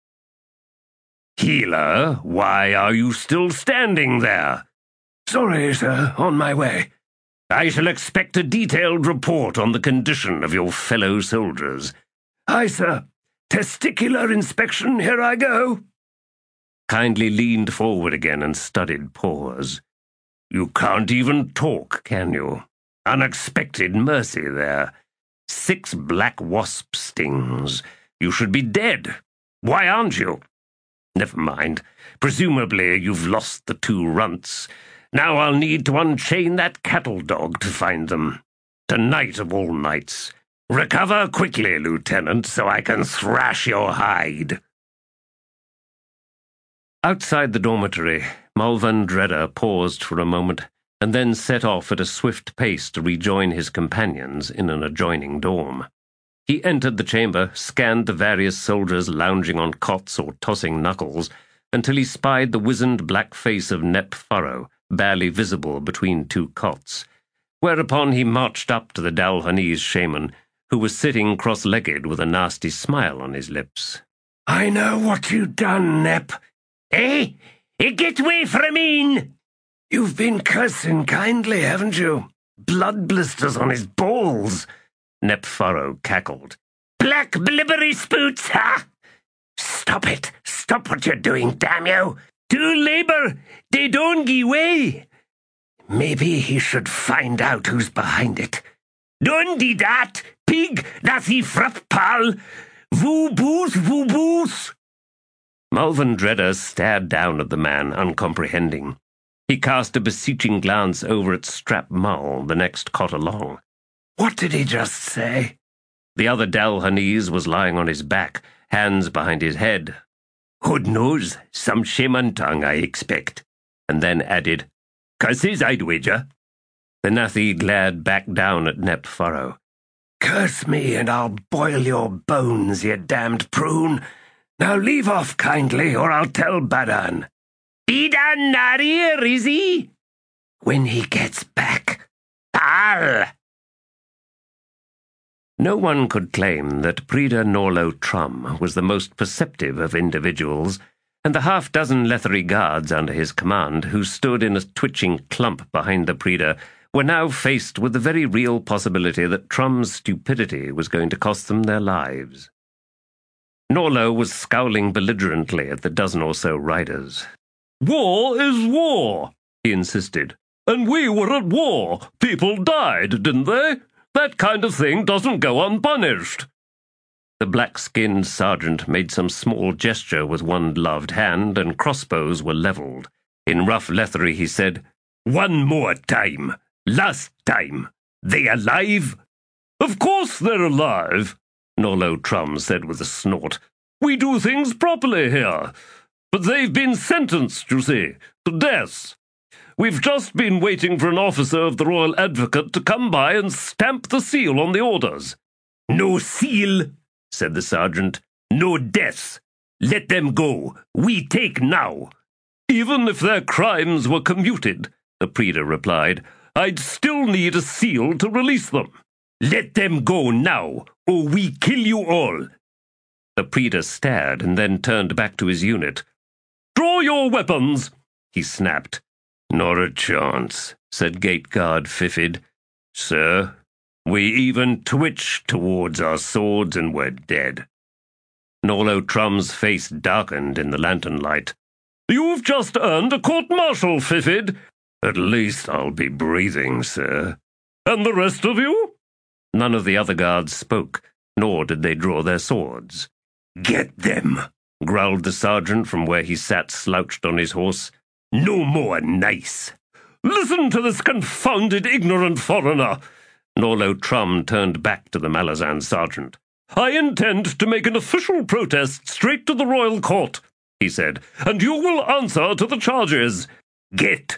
Healer, why are you still standing there? Sorry, sir, on my way. I shall expect a detailed report on the condition of your fellow soldiers. Aye, sir. Testicular inspection, here I go. Kindly leaned forward again and studied Paws. You can't even talk, can you? Unexpected mercy there. Six black wasp stings. You should be dead. Why aren't you? Never mind. Presumably you've lost the two runts. Now I'll need to unchain that cattle dog to find them. Tonight of all nights. Recover quickly, Lieutenant, so I can thrash your hide. Outside the dormitory, Malvan Dredder paused for a moment and then set off at a swift pace to rejoin his companions in an adjoining dorm. He entered the chamber, scanned the various soldiers lounging on cots or tossing knuckles, until he spied the wizened black face of Nep Furrow, barely visible between two cots, whereupon he marched up to the Dalhanese shaman, who was sitting cross-legged with a nasty smile on his lips. I know what you've done, Nep. Eh? Get away from me! You've been cursing kindly, haven't you? Blood blisters on his balls. Nep Furrow cackled. Black blibbery spoots, ha! Stop it! Stop what you're doing, damn you! To labour! They don't give way! Maybe he should find out who's behind it. Don't do that! Pig, that's he frap pal! Voo boos, voo boos! Malvan Dredder stared down at the man, uncomprehending. He cast a beseeching glance over at Strap Mull, the next cot along. What did he just say? The other Dalhanese was lying on his back, hands behind his head. Hood knows, some shaman tongue, I expect. And then added, Curses, I'd wager. The Nathi glared back down at Nep Furrow. Curse me, and I'll boil your bones, you damned prune. Now leave off kindly, or I'll tell Badan. Badan not here, is he? When he gets back. Pal! No one could claim that Preda Norlo Trum was the most perceptive of individuals, and the half-dozen Lethery guards under his command, who stood in a twitching clump behind the Preda, were now faced with the very real possibility that Trum's stupidity was going to cost them their lives. Norlo was scowling belligerently at the dozen or so riders. War is war, he insisted. And we were at war. People died, didn't they? That kind of thing doesn't go unpunished. The black-skinned sergeant made some small gesture with one gloved hand, and crossbows were levelled. In rough Lethery he said, One more time. Last time. They alive?" "Of course they're alive," Norlo Trum said with a snort. "We do things properly here. But they've been sentenced, you see, to death. We've just been waiting for an officer of the Royal Advocate to come by and stamp the seal on the orders." "No seal," said the sergeant. "No death. Let them go. We take now." "Even if their crimes were commuted," the Praetor replied, "I'd still need a seal to release them." "Let them go now, or we kill you all." The Praetor stared and then turned back to his unit. "Draw your weapons," he snapped. "Not a chance," said Gate Guard Fifid. "Sir, we even twitched towards our swords and we're dead." Norlo Trum's face darkened in the lantern light. "You've just earned a court-martial, Fifid." "At least I'll be breathing, sir." "And the rest of you?" None of the other guards spoke, nor did they draw their swords. "Get them," growled the sergeant from where he sat slouched on his horse. "No more nice." "Listen to this confounded ignorant foreigner." Norlo Trum turned back to the Malazan sergeant. "I intend to make an official protest straight to the royal court," he said, "and you will answer to the charges. Get."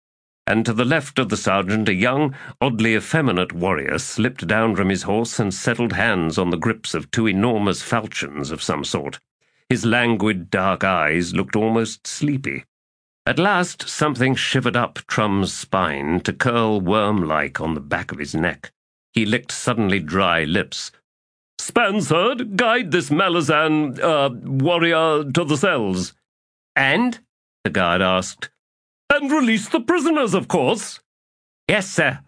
And to the left of the sergeant a young, oddly effeminate warrior slipped down from his horse and settled hands on the grips of two enormous falchions of some sort. His languid dark eyes looked almost sleepy. At last something shivered up Trum's spine to curl worm-like on the back of his neck. He licked suddenly dry lips. "Spansard, guide this Malazan, uh, warrior to the cells." "And?" the guard asked. "And release the prisoners, of course." "Yes, sir."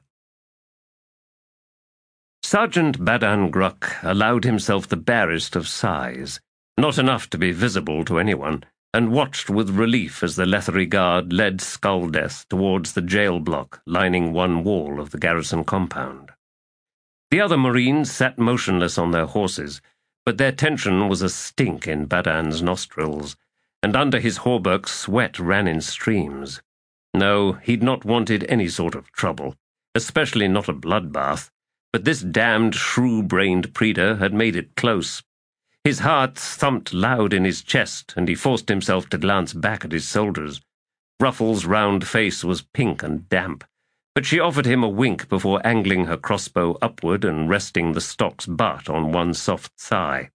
Sergeant Badan Gruck allowed himself the barest of sighs, not enough to be visible to anyone, and watched with relief as the Lethery Guard led Skulldeath towards the jail block lining one wall of the garrison compound. The other Marines sat motionless on their horses, but their tension was a stink in Badan's nostrils, and under his hauberk sweat ran in streams. No, he'd not wanted any sort of trouble, especially not a bloodbath, but this damned shrew-brained Praetor had made it close. His heart thumped loud in his chest, and he forced himself to glance back at his soldiers. Ruffles' round face was pink and damp, but she offered him a wink before angling her crossbow upward and resting the stock's butt on one soft thigh.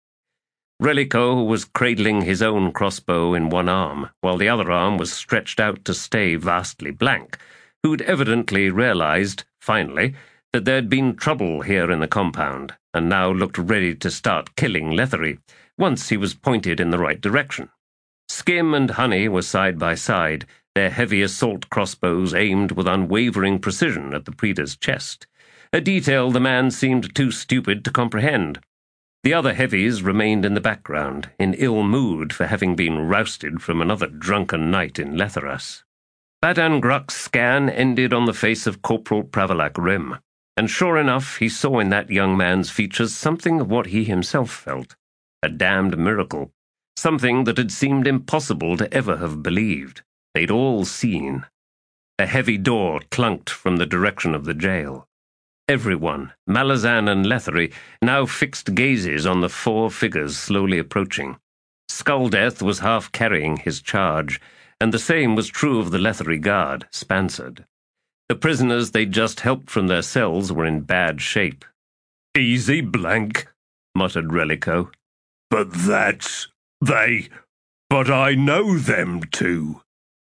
Relico was cradling his own crossbow in one arm, while the other arm was stretched out to stay vastly blank, who'd evidently realized, finally, that there'd been trouble here in the compound, and now looked ready to start killing Lethery, once he was pointed in the right direction. Skim and Honey were side by side, their heavy assault crossbows aimed with unwavering precision at the Praetor's chest, a detail the man seemed too stupid to comprehend. The other heavies remained in the background, in ill mood for having been rousted from another drunken night in Letheras. Badan Gruck's scan ended on the face of Corporal Pravalak Rim, and sure enough he saw in that young man's features something of what he himself felt, a damned miracle, something that had seemed impossible to ever have believed. They'd all seen. A heavy door clunked from the direction of the jail. Everyone, Malazan and Lethery, now fixed gazes on the four figures slowly approaching. Skulldeath was half carrying his charge, and the same was true of the Lethery Guard, Spansard. The prisoners they'd just helped from their cells were in bad shape. "Easy blank," muttered Relico. "But that's... they... but I know them two."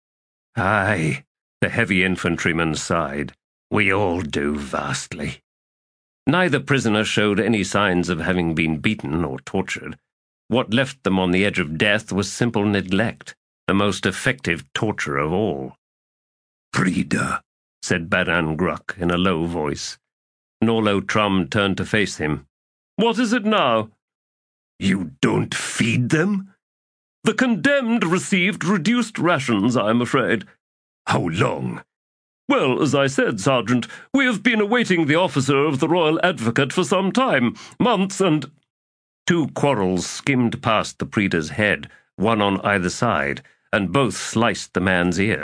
"Aye," the heavy infantryman sighed. "We all do vastly." Neither prisoner showed any signs of having been beaten or tortured. What left them on the edge of death was simple neglect, the most effective torture of all. "Praetor," said Badan Gruck in a low voice. Norlo Trum turned to face him. "What is it now?" "You don't feed them?" "The condemned received reduced rations, I am afraid." "How long?" "Well, as I said, Sergeant, we have been awaiting the officer of the Royal Advocate for some time, months and—" Two quarrels skimmed past the Praetor's head, one on either side, and both sliced the man's ears.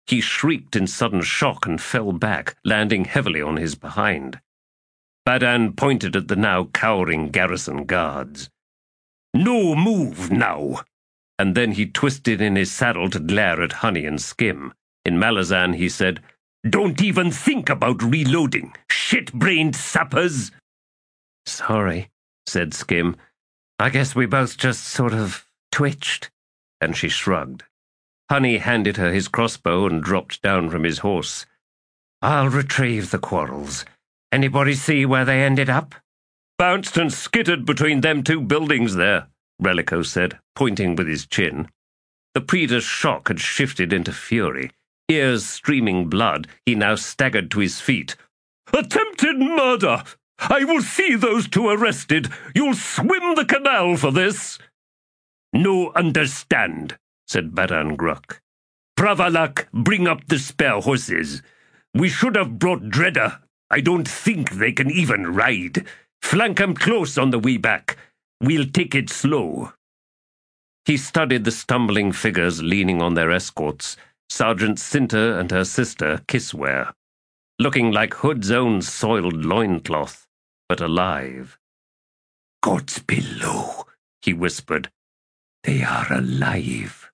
He shrieked in sudden shock and fell back, landing heavily on his behind. Badan pointed at the now cowering garrison guards. "No move now!" And then he twisted in his saddle to glare at Honey and Skim. In Malazan he said, "Don't even think about reloading, shit-brained sappers!" "Sorry," said Skim. "I guess we both just sort of twitched." And she shrugged. Honey handed her his crossbow and dropped down from his horse. "I'll retrieve the quarrels. Anybody see where they ended up?" "Bounced and skittered between them two buildings there," Relico said, pointing with his chin. The Praetor's shock had shifted into fury. Ears streaming blood, he now staggered to his feet. "Attempted murder! I will see those two arrested. You'll swim the canal for this." "No understand," said Badan Gruk. "Pravalak, bring up the spare horses. We should have brought Dredda. I don't think they can even ride. Flank 'em close on the way back. We'll take it slow." He studied the stumbling figures leaning on their escorts, Sergeant Cinta and her sister, Kissware, looking like Hood's own soiled loincloth, but alive. "Gods below," he whispered. "They are alive."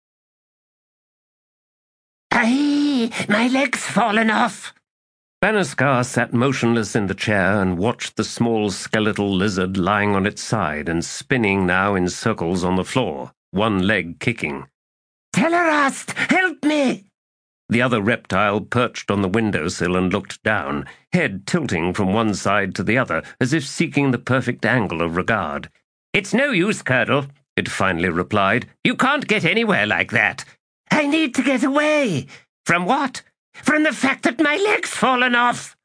"Aye, my leg's fallen off." Banascar sat motionless in the chair and watched the small skeletal lizard lying on its side and spinning now in circles on the floor, one leg kicking. "Telerast, help me!" The other reptile perched on the windowsill and looked down, head tilting from one side to the other, as if seeking the perfect angle of regard. "It's no use, Curdle," it finally replied. "You can't get anywhere like that." "I need to get away." "From what?" "From the fact that my leg's fallen off."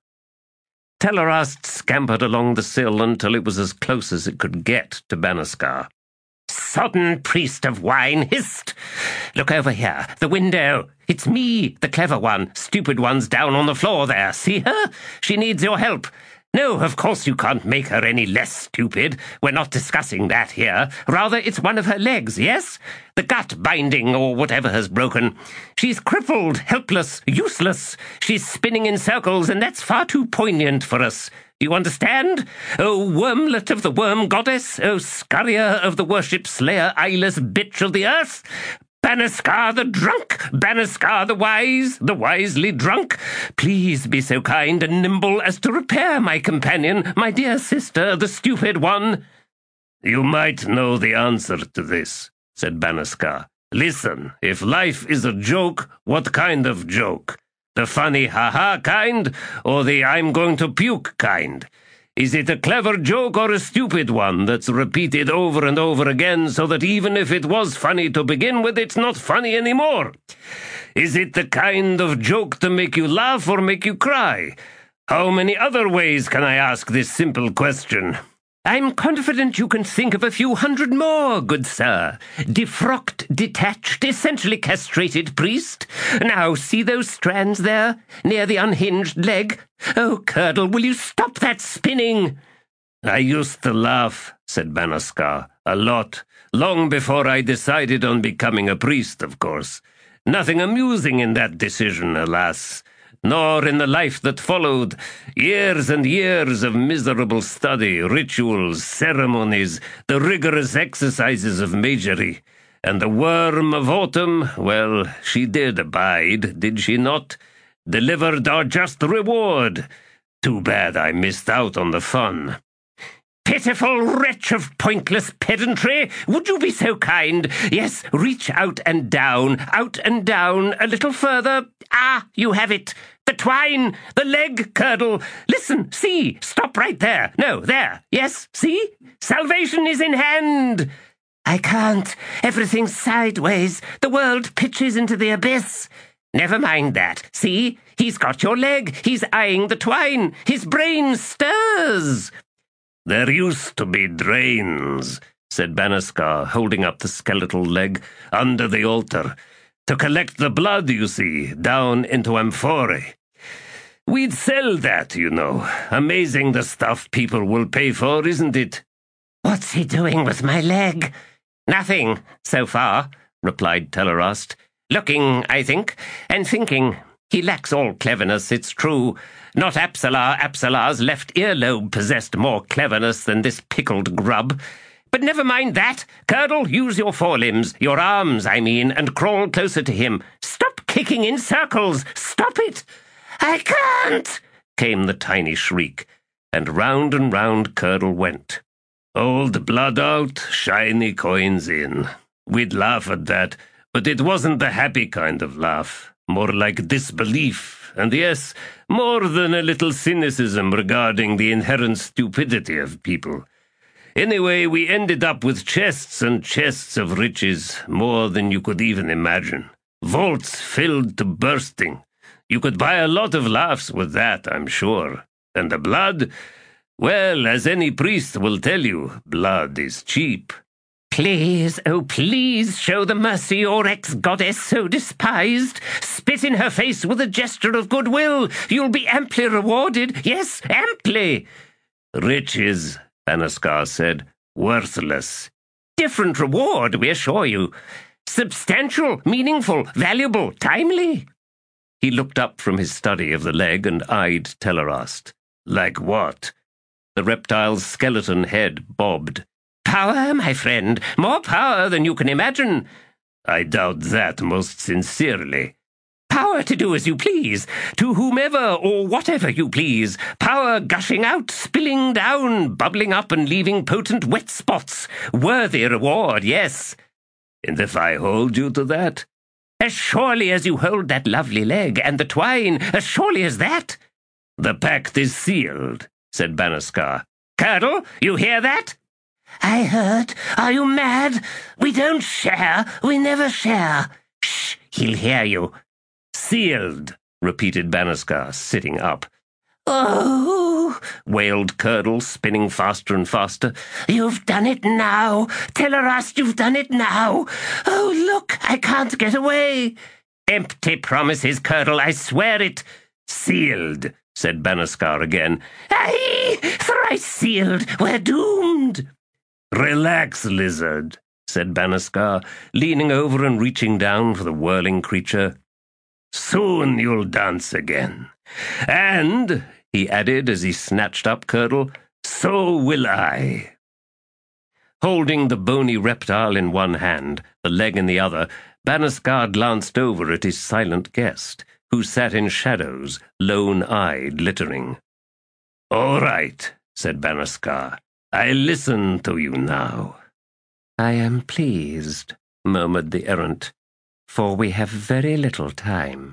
Telerast scampered along the sill until it was as close as it could get to Banascar. "Sodden priest of wine, hist! Look over here, the window. It's me, the clever one. Stupid one's down on the floor there. See her? She needs your help. No, of course you can't make her any less stupid. We're not discussing that here. Rather, it's one of her legs, yes? The gut binding or whatever has broken. She's crippled, helpless, useless. She's spinning in circles, and that's far too poignant for us. Do you understand? Oh, wormlet of the worm goddess, oh, scurrier of the worship slayer, eyeless bitch of the earth! Banascar the drunk, Banascar the wise, the wisely drunk, please be so kind and nimble as to repair my companion, my dear sister, the stupid one." "You might know the answer to this," said Banascar. "Listen, if life is a joke, what kind of joke? The funny ha-ha kind, or the I'm going to puke kind? Is it a clever joke or a stupid one that's repeated over and over again so that even if it was funny to begin with, it's not funny anymore? Is it the kind of joke to make you laugh or make you cry? How many other ways can I ask this simple question?" "I'm confident you can think of a few hundred more, good sir. Defrocked, detached, essentially castrated priest. Now, see those strands there, near the unhinged leg? Oh, Curdle, will you stop that spinning?" "I used to laugh," said Banascar, "a lot, long before I decided on becoming a priest, of course. Nothing amusing in that decision, alas. Nor in the life that followed. Years and years of miserable study, rituals, ceremonies, the rigorous exercises of majory. And the worm of autumn, well, she did abide, did she not? Delivered our just reward. Too bad I missed out on the fun." "Pitiful wretch of pointless pedantry! Would you be so kind? Yes, reach out and down, out and down, a little further. Ah, you have it. The twine, the leg, Curdle. Listen, see, stop right there. No, there. Yes, see? Salvation is in hand." "I can't. Everything's sideways. The world pitches into the abyss." "Never mind that. See? He's got your leg. He's eyeing the twine. His brain stirs." "There used to be drains," said Banascar, holding up the skeletal leg, "under the altar. To collect the blood, you see, down into amphorae. We'd sell that, you know. Amazing the stuff people will pay for, isn't it?" "What's he doing with my leg?" "Nothing, so far," replied Telerast. Looking, I think, and thinking. He lacks all cleverness, it's true. Not Apsalar Apsalar's left earlobe possessed more cleverness than this pickled grub. But never mind that. Curdle, use your forelimbs, your arms, I mean, and crawl closer to him. Stop kicking in circles! Stop it! I can't! Came the tiny shriek, and round and round Curdle went. Old blood out, shiny coins in. We'd laugh at that, but it wasn't the happy kind of laugh. More like disbelief, and yes, more than a little cynicism regarding the inherent stupidity of people. Anyway, we ended up with chests and chests of riches, more than you could even imagine. Vaults filled to bursting. You could buy a lot of laughs with that, I'm sure. And the blood? Well, as any priest will tell you, blood is cheap. Please, oh please, show the mercy your ex-goddess so despised. Spit in her face with a gesture of goodwill. You'll be amply rewarded, yes, amply. Riches, Banascar said, worthless. Different reward, we assure you. Substantial, meaningful, valuable, timely. He looked up from his study of the leg and eyed Telerast. Like what? The reptile's skeleton head bobbed. Power, my friend, more power than you can imagine. I doubt that most sincerely. Power to do as you please, to whomever or whatever you please. Power gushing out, spilling down, bubbling up and leaving potent wet spots. Worthy reward, yes. And if I hold you to that? As surely as you hold that lovely leg and the twine, as surely as that. The pact is sealed, said Banascar. Curdle, you hear that? I heard. Are you mad? We don't share. We never share. Shh, he'll hear you. Sealed, repeated Banascar, sitting up. Oh, wailed Curdle, spinning faster and faster. You've done it now. Telerast, you've done it now. Oh, look, I can't get away. Empty promises, Curdle, I swear it. Sealed, said Banascar again. Aye, thrice sealed. We're doomed. Relax, lizard, said Banascar, leaning over and reaching down for the whirling creature. Soon you'll dance again. And, he added as he snatched up Curdle, so will I. Holding the bony reptile in one hand, the leg in the other, Banascar glanced over at his silent guest, who sat in shadows, lone-eyed, littering. All right, said Banascar. I listen to you now. I am pleased, murmured the errant, for we have very little time.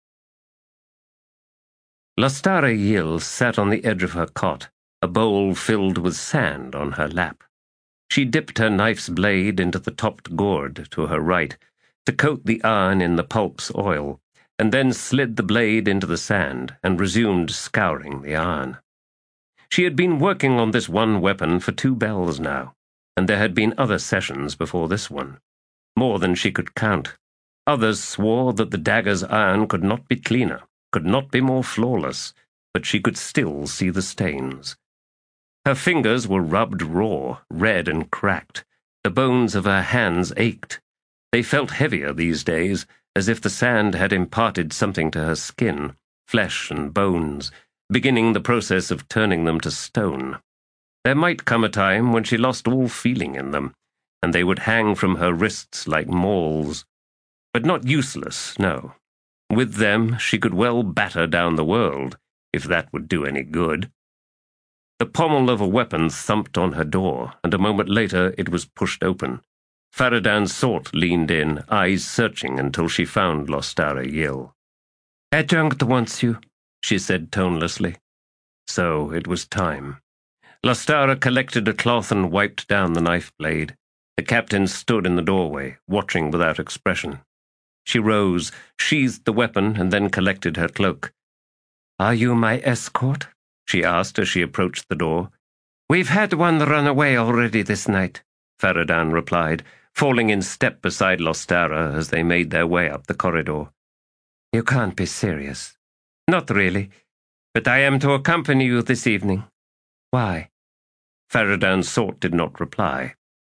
Lastara Yil sat on the edge of her cot, a bowl filled with sand on her lap. She dipped her knife's blade into the topped gourd to her right, to coat the iron in the pulp's oil, and then slid the blade into the sand and resumed scouring the iron. She had been working on this one weapon for two bells now, and there had been other sessions before this one, more than she could count. Others swore that the dagger's iron could not be cleaner, could not be more flawless, but she could still see the stains. Her fingers were rubbed raw, red and cracked. The bones of her hands ached. They felt heavier these days, as if the sand had imparted something to her skin, flesh and bones, beginning the process of turning them to stone. There might come a time when she lost all feeling in them, and they would hang from her wrists like mauls. But not useless, no. With them she could well batter down the world, if that would do any good. The pommel of a weapon thumped on her door, and a moment later it was pushed open. Faradan Sort leaned in, eyes searching until she found Lostara Yil. Adjunct wants you, she said tonelessly. So it was time. Lostara collected a cloth and wiped down the knife blade. The captain stood in the doorway, watching without expression. She rose, sheathed the weapon, and then collected her cloak. Are you my escort? She asked as she approached the door. We've had one run away already this night, Faradan replied, falling in step beside Lostara as they made their way up the corridor. You can't be serious. Not really, but I am to accompany you this evening. Why? Faradan Sort did not reply.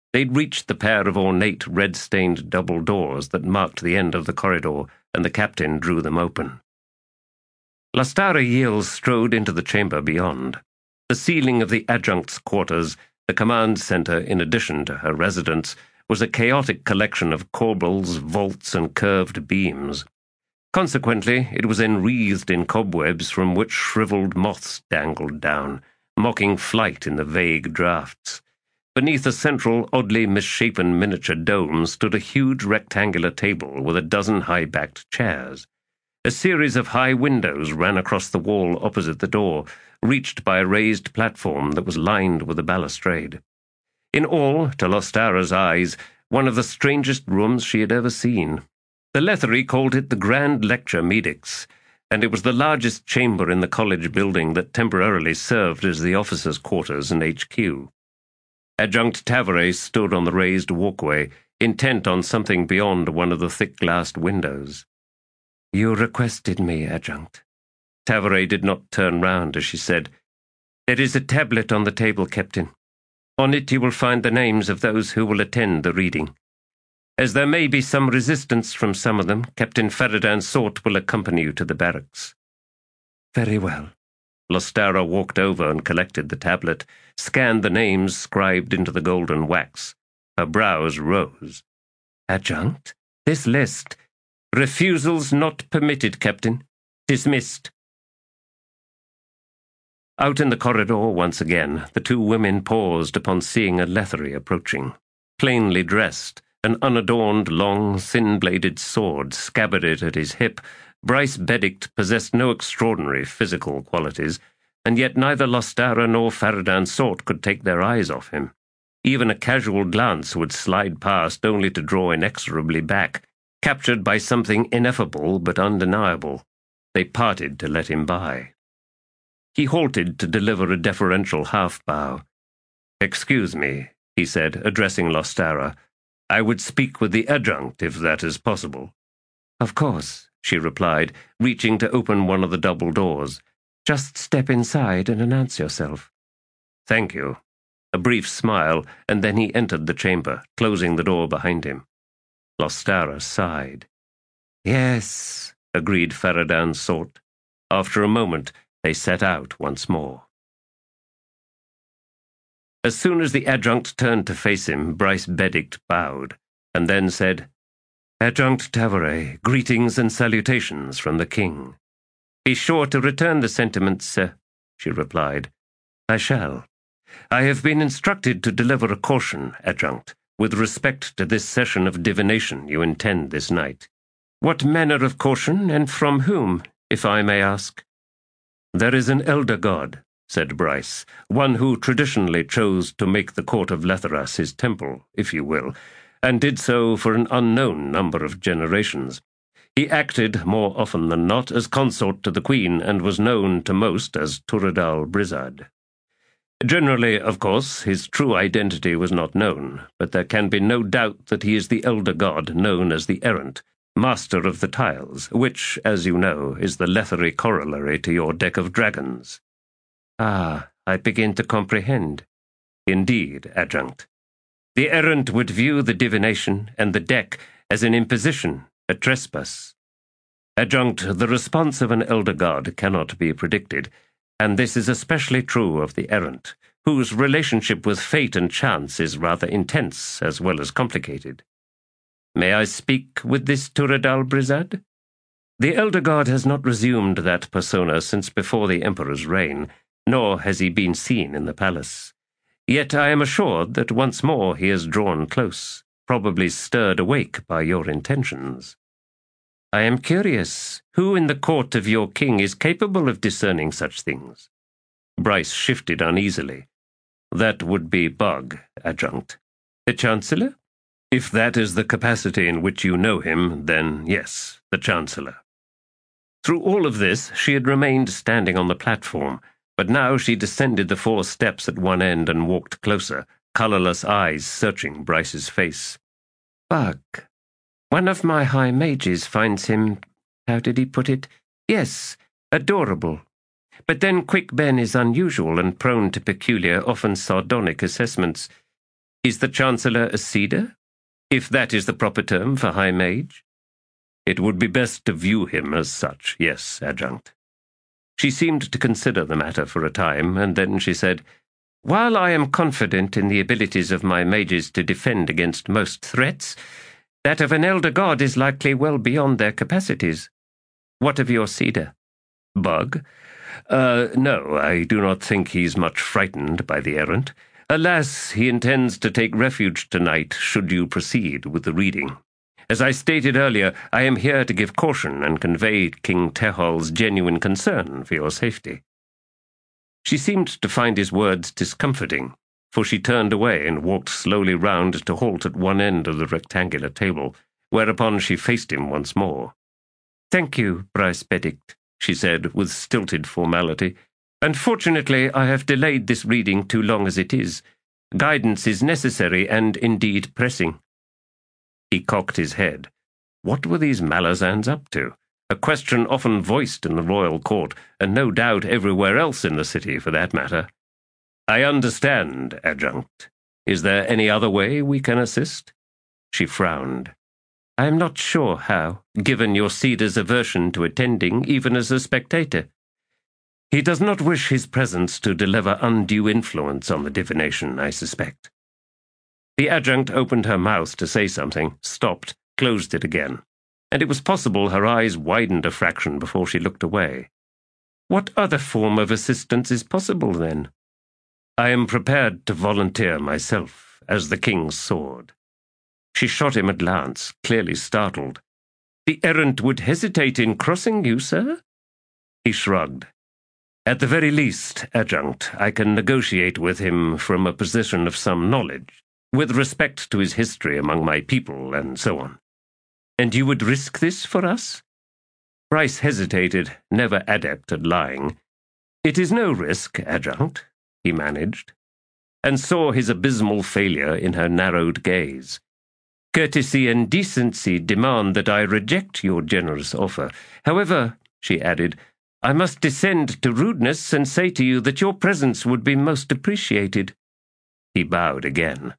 They'd reached the pair of ornate red-stained double doors that marked the end of the corridor, and the captain drew them open. Lostara Yiel strode into the chamber beyond. The ceiling of the adjunct's quarters, the command center in addition to her residence, was a chaotic collection of corbels, vaults, and curved beams. Consequently, it was enwreathed in cobwebs from which shriveled moths dangled down, mocking flight in the vague draughts. Beneath a central, oddly misshapen miniature dome stood a huge rectangular table with a dozen high-backed chairs. A series of high windows ran across the wall opposite the door, reached by a raised platform that was lined with a balustrade. In all, to Lostara's eyes, one of the strangest rooms she had ever seen. The Lethere called it the Grand Lecture Medix, and it was the largest chamber in the college building that temporarily served as the officers' quarters and H Q. Adjunct Tavare stood on the raised walkway, intent on something beyond one of the thick-glassed windows. "You requested me, Adjunct." Tavare did not turn round as she said, "There is a tablet on the table, Captain. On it you will find the names of those who will attend the reading. As there may be some resistance from some of them, Captain Faradan Sort will accompany you to the barracks." "Very well." Lostara walked over and collected the tablet, scanned the names scribed into the golden wax. Her brows rose. "Adjunct, this list—" "Refusals not permitted, Captain. Dismissed." Out in the corridor once again, the two women paused upon seeing a Lethere approaching. Plainly dressed, an unadorned, long, thin-bladed sword scabbarded at his hip, Bryce Bedict possessed no extraordinary physical qualities, and yet neither Lostara nor Faradan Sort could take their eyes off him. Even a casual glance would slide past only to draw inexorably back, captured by something ineffable but undeniable. They parted to let him by. He halted to deliver a deferential half-bow. "Excuse me," he said, addressing Lostara. "I would speak with the adjunct, if that is possible." "Of course," she replied, reaching to open one of the double doors. "Just step inside and announce yourself." "Thank you." A brief smile, and then he entered the chamber, closing the door behind him. Lostara sighed. "Yes," agreed Faradan Sort. After a moment, they set out once more. As soon as the adjunct turned to face him, Bryce Bedict bowed, and then said, "Adjunct Tavare, greetings and salutations from the king." "Be sure to return the sentiments, sir," she replied. "I shall. I have been instructed to deliver a caution, Adjunct, with respect to this session of divination you intend this night." "What manner of caution, and from whom, if I may ask?" "There is an elder god," said Bryce, "one who traditionally chose to make the court of Letheras his temple, if you will, and did so for an unknown number of generations. He acted, more often than not, as consort to the queen, and was known to most as Turadal Brizad. Generally, of course, his true identity was not known, but there can be no doubt that he is the elder god known as the Errant, Master of the Tiles, which, as you know, is the Lethere corollary to your deck of dragons." "Ah, I begin to comprehend." "Indeed, Adjunct. The Errant would view the divination and the deck as an imposition, a trespass. Adjunct, the response of an elder god cannot be predicted, and this is especially true of the Errant, whose relationship with fate and chance is rather intense as well as complicated. May I speak with this Turadal Brizad? The elder god has not resumed that persona since before the Emperor's reign, nor has he been seen in the palace. Yet I am assured that once more he has drawn close, probably stirred awake by your intentions. I am curious, who in the court of your king is capable of discerning such things?" Bryce shifted uneasily. "That would be Bug, Adjunct." "The Chancellor?" "If that is the capacity in which you know him, then yes, the Chancellor." Through all of this, she had remained standing on the platform, but now she descended the four steps at one end and walked closer, colourless eyes searching Bryce's face. "Bug. One of my high mages finds him, how did he put it? Yes, adorable. But then Quick Ben is unusual and prone to peculiar, often sardonic assessments. Is the Chancellor a Seeder, if that is the proper term for High Mage? It would be best to view him as such, yes, Adjunct. She seemed to consider the matter for a time, and then she said, While I am confident in the abilities of my mages to defend against most threats, that of an elder god is likely well beyond their capacities. What of your Seeder? Bug? Uh, no, I do not think he's much frightened by the errant. Alas, he intends to take refuge tonight should you proceed with the reading. As I stated earlier, I am here to give caution and convey King Tehol's genuine concern for your safety. She seemed to find his words discomforting, for she turned away and walked slowly round to halt at one end of the rectangular table, whereupon she faced him once more. Thank you, Bryce Benedict, she said with stilted formality. Unfortunately, I have delayed this reading too long as it is. Guidance is necessary and indeed pressing. He cocked his head. What were these Malazans up to? A question often voiced in the royal court, and no doubt everywhere else in the city for that matter. I understand, Adjunct. Is there any other way we can assist? She frowned. I am not sure how, given your Seeder's aversion to attending even as a spectator. He does not wish his presence to deliver undue influence on the divination, I suspect. The Adjunct opened her mouth to say something, stopped, closed it again, and it was possible her eyes widened a fraction before she looked away. What other form of assistance is possible, then? I am prepared to volunteer myself as the king's sword. She shot him a glance, clearly startled. The errant would hesitate in crossing you, sir? He shrugged. At the very least, Adjunct, I can negotiate with him from a position of some knowledge, with respect to his history among my people and so on. And you would risk this for us? Bryce hesitated, never adept at lying. It is no risk, Adjunct, he managed, and saw his abysmal failure in her narrowed gaze. Courtesy and decency demand that I reject your generous offer. However, she added, I must descend to rudeness and say to you that your presence would be most appreciated. He bowed again.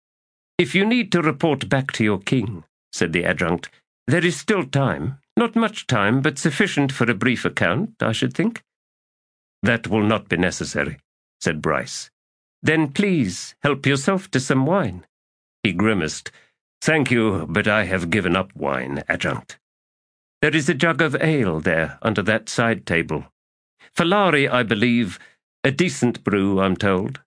If you need to report back to your king, said the Adjunct, there is still time. Not much time, but sufficient for a brief account, I should think. That will not be necessary, said Bryce. Then please help yourself to some wine. He grimaced. Thank you, but I have given up wine, Adjunct. There is a jug of ale there under that side table. Falari, I believe, a decent brew, I'm told.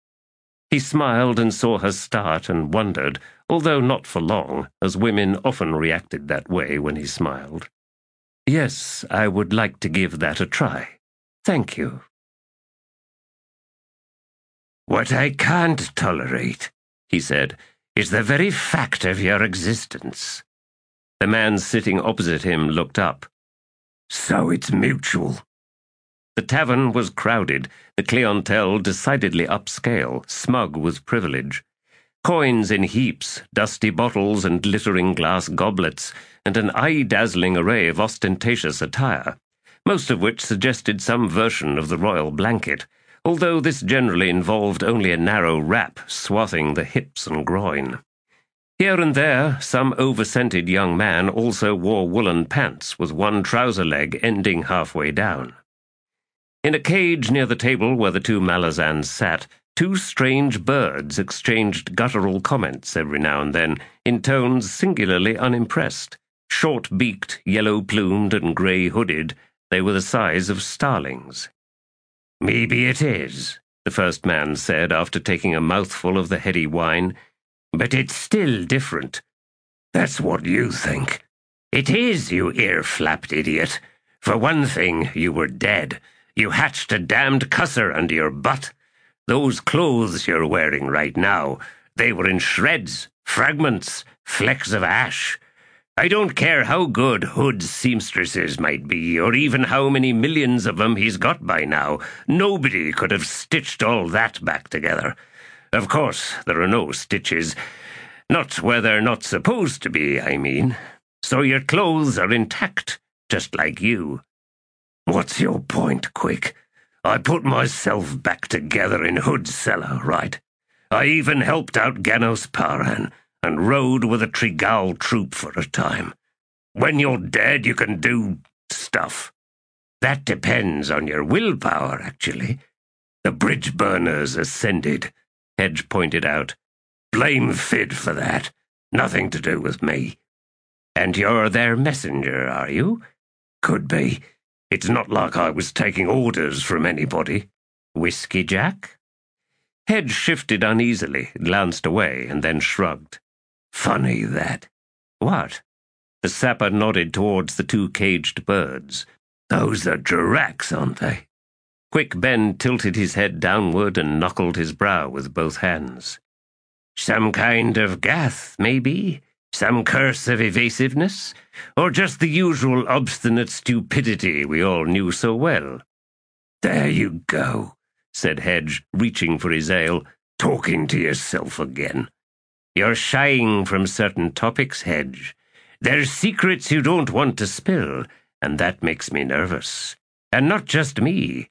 He smiled and saw her start and wondered, although not for long, as women often reacted that way when he smiled. Yes, I would like to give that a try. Thank you. What I can't tolerate, he said, is the very fact of your existence. The man sitting opposite him looked up. So it's mutual. The tavern was crowded, the clientele decidedly upscale, smug with privilege. Coins in heaps, dusty bottles and glittering glass goblets, and an eye-dazzling array of ostentatious attire, most of which suggested some version of the royal blanket, although this generally involved only a narrow wrap swathing the hips and groin. Here and there, some over-scented young man also wore woolen pants with one trouser leg ending halfway down. In a cage near the table where the two Malazans sat, two strange birds exchanged guttural comments every now and then, in tones singularly unimpressed. Short-beaked, yellow-plumed, and grey-hooded, they were the size of starlings. Maybe it is, the first man said after taking a mouthful of the heady wine, but it's still different. That's what you think. It is, you ear-flapped idiot. For one thing, you were dead. You hatched a damned cusser under your butt. Those clothes you're wearing right now, they were in shreds, fragments, flecks of ash. I don't care how good Hood's seamstresses might be, or even how many millions of them he's got by now. Nobody could have stitched all that back together. Of course, there are no stitches. Not where they're not supposed to be, I mean. So your clothes are intact, just like you. What's your point, quick? I put myself back together in Hood's cellar, right? I even helped out Ganos Paran and rode with a Trigal troop for a time. When you're dead, you can do stuff. That depends on your willpower, actually. The bridge burners ascended, Hedge pointed out. Blame Fid for that. Nothing to do with me. And you're their messenger, are you? Could be. It's not like I was taking orders from anybody. Whiskey Jack? Hedge shifted uneasily, glanced away, and then shrugged. Funny, that. What? The sapper nodded towards the two caged birds. Those are Juraks, aren't they? Quick Ben tilted his head downward and knuckled his brow with both hands. Some kind of gath, maybe? Some curse of evasiveness? Or just the usual obstinate stupidity we all knew so well? There you go, said Hedge, reaching for his ale, talking to yourself again. You're shying from certain topics, Hedge. There's secrets you don't want to spill, and that makes me nervous. And not just me.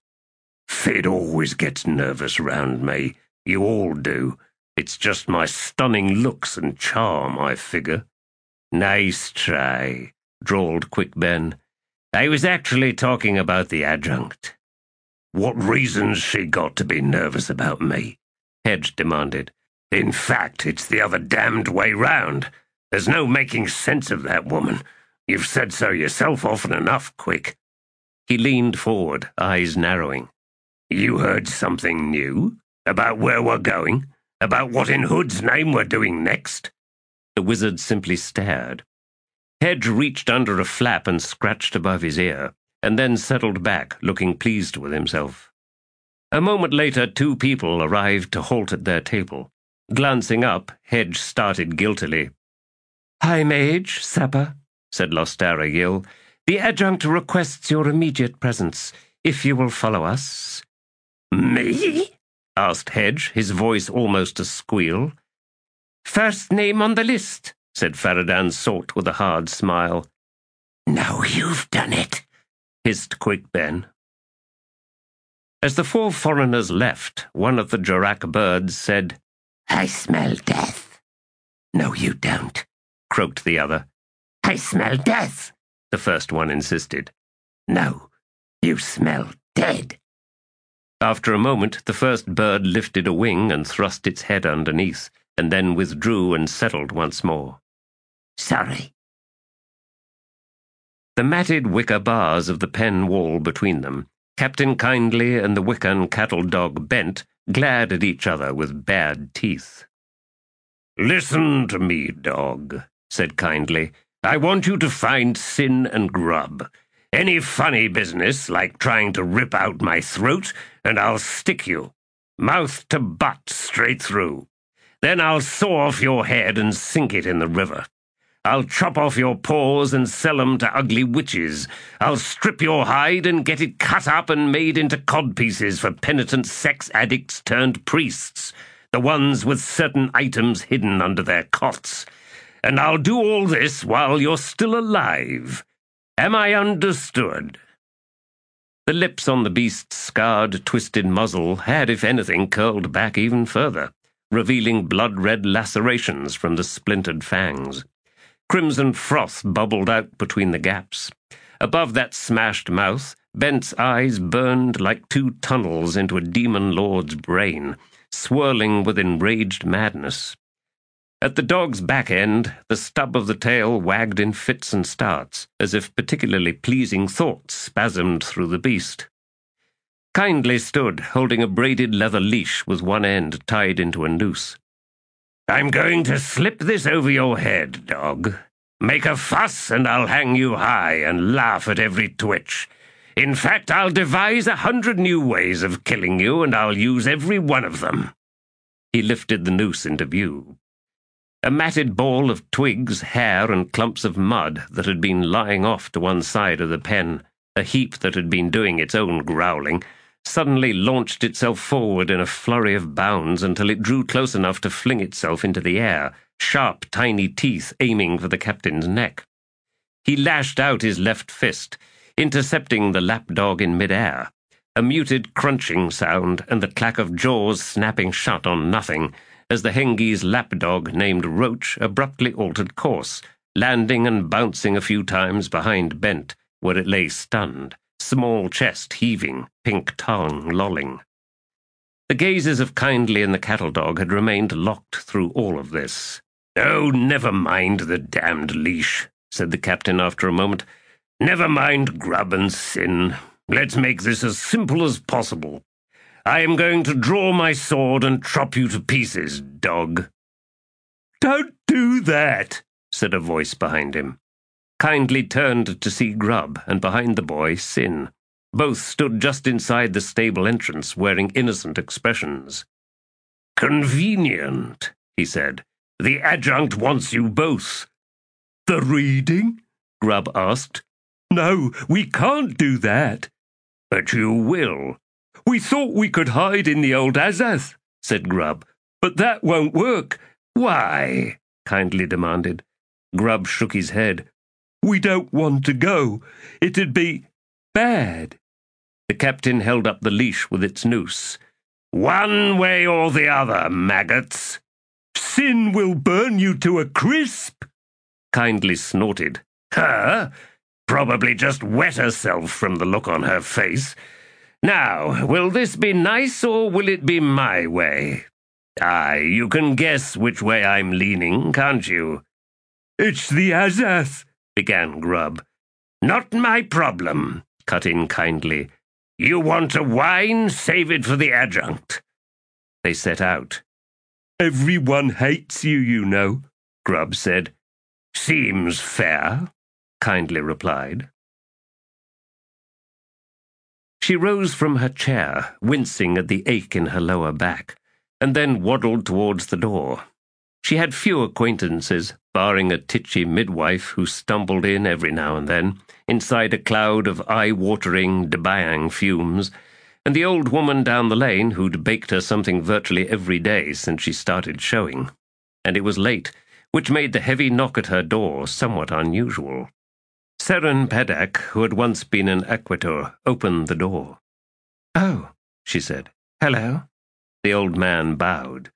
Fid always gets nervous round me. You all do. It's just my stunning looks and charm, I figure. Nice try, drawled Quick Ben. I was actually talking about the adjunct. What reason's she got to be nervous about me? Hedge demanded. In fact, it's the other damned way round. There's no making sense of that woman. You've said so yourself often enough, Quick. He leaned forward, eyes narrowing. You heard something new? About where we're going? About what in Hood's name we're doing next? The wizard simply stared. Hedge reached under a flap and scratched above his ear, and then settled back, looking pleased with himself. A moment later, two people arrived to halt at their table. Glancing up, Hedge started guiltily. High Mage, Sapper, said Lostara Yill. The adjunct requests your immediate presence, if you will follow us. Me? Asked Hedge, his voice almost a squeal. First name on the list, said Faradan Salt with a hard smile. Now you've done it, hissed Quick Ben. As the four foreigners left, one of the Jurak birds said, I smell death. No, you don't, croaked the other. I smell death, the first one insisted. No, you smell dead. After a moment, the first bird lifted a wing and thrust its head underneath, and then withdrew and settled once more. Sorry. The matted wicker bars of the pen wall between them, Captain Kindly and the Wiccan cattle dog Bent, glared at each other with bared teeth. Listen to me, dog, said Kindly. I want you to find Sin and Grub. Any funny business, like trying to rip out my throat, and I'll stick you. Mouth to butt, straight through. Then I'll saw off your head and sink it in the river. I'll chop off your paws and sell 'em to ugly witches. I'll strip your hide and get it cut up and made into codpieces for penitent sex addicts turned priests, the ones with certain items hidden under their cots. And I'll do all this while you're still alive. Am I understood? The lips on the beast's scarred, twisted muzzle had, if anything, curled back even further, revealing blood-red lacerations from the splintered fangs. Crimson froth bubbled out between the gaps. Above that smashed mouth, Bent's eyes burned like two tunnels into a demon lord's brain, swirling with enraged madness. At the dog's back end, the stub of the tail wagged in fits and starts, as if particularly pleasing thoughts spasmed through the beast. Kindly stood, holding a braided leather leash with one end tied into a noose. I'm going to slip this over your head, dog. Make a fuss and I'll hang you high and laugh at every twitch. In fact, I'll devise a hundred new ways of killing you, and I'll use every one of them. He lifted the noose into view. A matted ball of twigs, hair, and clumps of mud that had been lying off to one side of the pen, a heap that had been doing its own growling, suddenly launched itself forward in a flurry of bounds until it drew close enough to fling itself into the air, sharp, tiny teeth aiming for the captain's neck. He lashed out his left fist, intercepting the lapdog in midair, a muted crunching sound and the clack of jaws snapping shut on nothing, as the Hengi's lapdog named Roach abruptly altered course, landing and bouncing a few times behind Bent, where it lay stunned, small chest heaving, pink tongue lolling. The gazes of Kindly and the cattle dog had remained locked through all of this. "Oh, never mind the damned leash," said the captain after a moment. "Never mind Grub and Sin. Let's make this as simple as possible. I am going to draw my sword and chop you to pieces, dog." "Don't do that," said a voice behind him. Kindly turned to see Grub, and behind the boy, Sin. Both stood just inside the stable entrance, wearing innocent expressions. "Convenient," he said. "The adjunct wants you both." "The reading?" Grub asked. "No, we can't do that." "But you will." "We thought we could hide in the old Azath," said Grub, "but that won't work." "Why?" Kindly demanded. Grub shook his head. "We don't want to go. It'd be bad." The captain held up the leash with its noose. "One way or the other, maggots." "Sin will burn you to a crisp." Kindly snorted. "Her? Probably just wet herself from the look on her face. Now, will this be nice or will it be my way? Aye, you can guess which way I'm leaning, can't you?" "It's the Azath," began Grub. "Not my problem," cut in Kindly. "You want a wine? Save it for the adjunct." They set out. "Everyone hates you, you know," Grub said. "Seems fair," Kindly replied. She rose from her chair, wincing at the ache in her lower back, and then waddled towards the door. She had few acquaintances, barring a titchy midwife who stumbled in every now and then, inside a cloud of eye-watering debayang fumes, and the old woman down the lane who'd baked her something virtually every day since she started showing. And it was late, which made the heavy knock at her door somewhat unusual. Seren Pedak, who had once been an equitor, opened the door. "Oh," she said. "Hello." The old man bowed.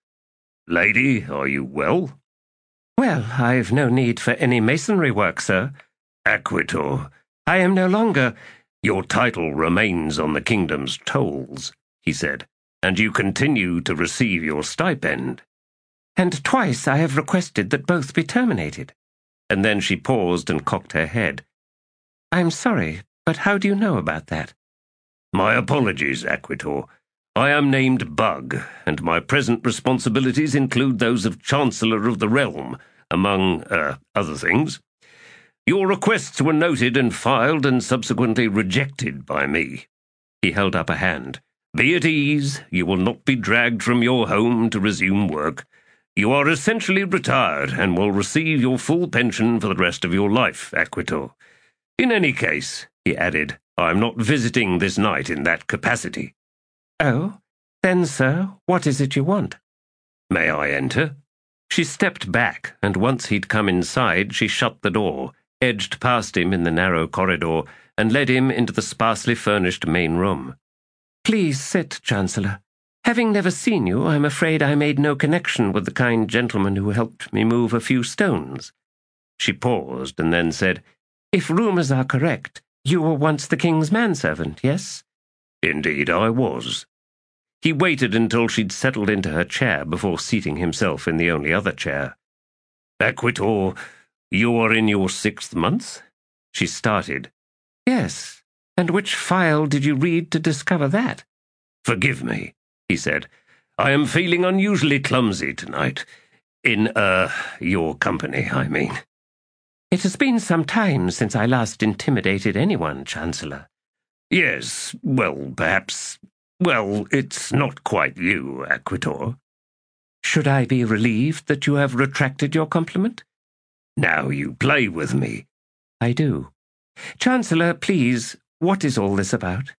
"Lady, are you well?" "Well, I've no need for any masonry work, sir." "Equitor." "I am no longer—" "Your title remains on the kingdom's tolls," he said, "and you continue to receive your stipend." "And twice I have requested that both be terminated." And then she paused and cocked her head. "I'm sorry, but how do you know about that?" "My apologies, Equitor. I am named Bug, and my present responsibilities include those of Chancellor of the Realm, among, uh, other things. Your requests were noted and filed and subsequently rejected by me." He held up a hand. "Be at ease. You will not be dragged from your home to resume work. You are essentially retired and will receive your full pension for the rest of your life, Equitor. In any case," he added, "I am not visiting this night in that capacity." "Oh, then, sir, what is it you want?" "May I enter?" She stepped back, and once he'd come inside, she shut the door, edged past him in the narrow corridor, and led him into the sparsely furnished main room. "Please sit, Chancellor. Having never seen you, I'm afraid I made no connection with the kind gentleman who helped me move a few stones." She paused and then said, "If rumours are correct, you were once the king's manservant, yes?" "Indeed I was." He waited until she'd settled into her chair before seating himself in the only other chair. "Equitor, you are in your sixth month?" She started. "Yes. And which file did you read to discover that?" "Forgive me," he said. "I am feeling unusually clumsy tonight. In, uh, your company, I mean." "It has been some time since I last intimidated anyone, Chancellor." "Yes, well, perhaps... Well, it's not quite you, Equitor." "Should I be relieved that you have retracted your compliment?" "Now you play with me." "I do. Chancellor, please, what is all this about?"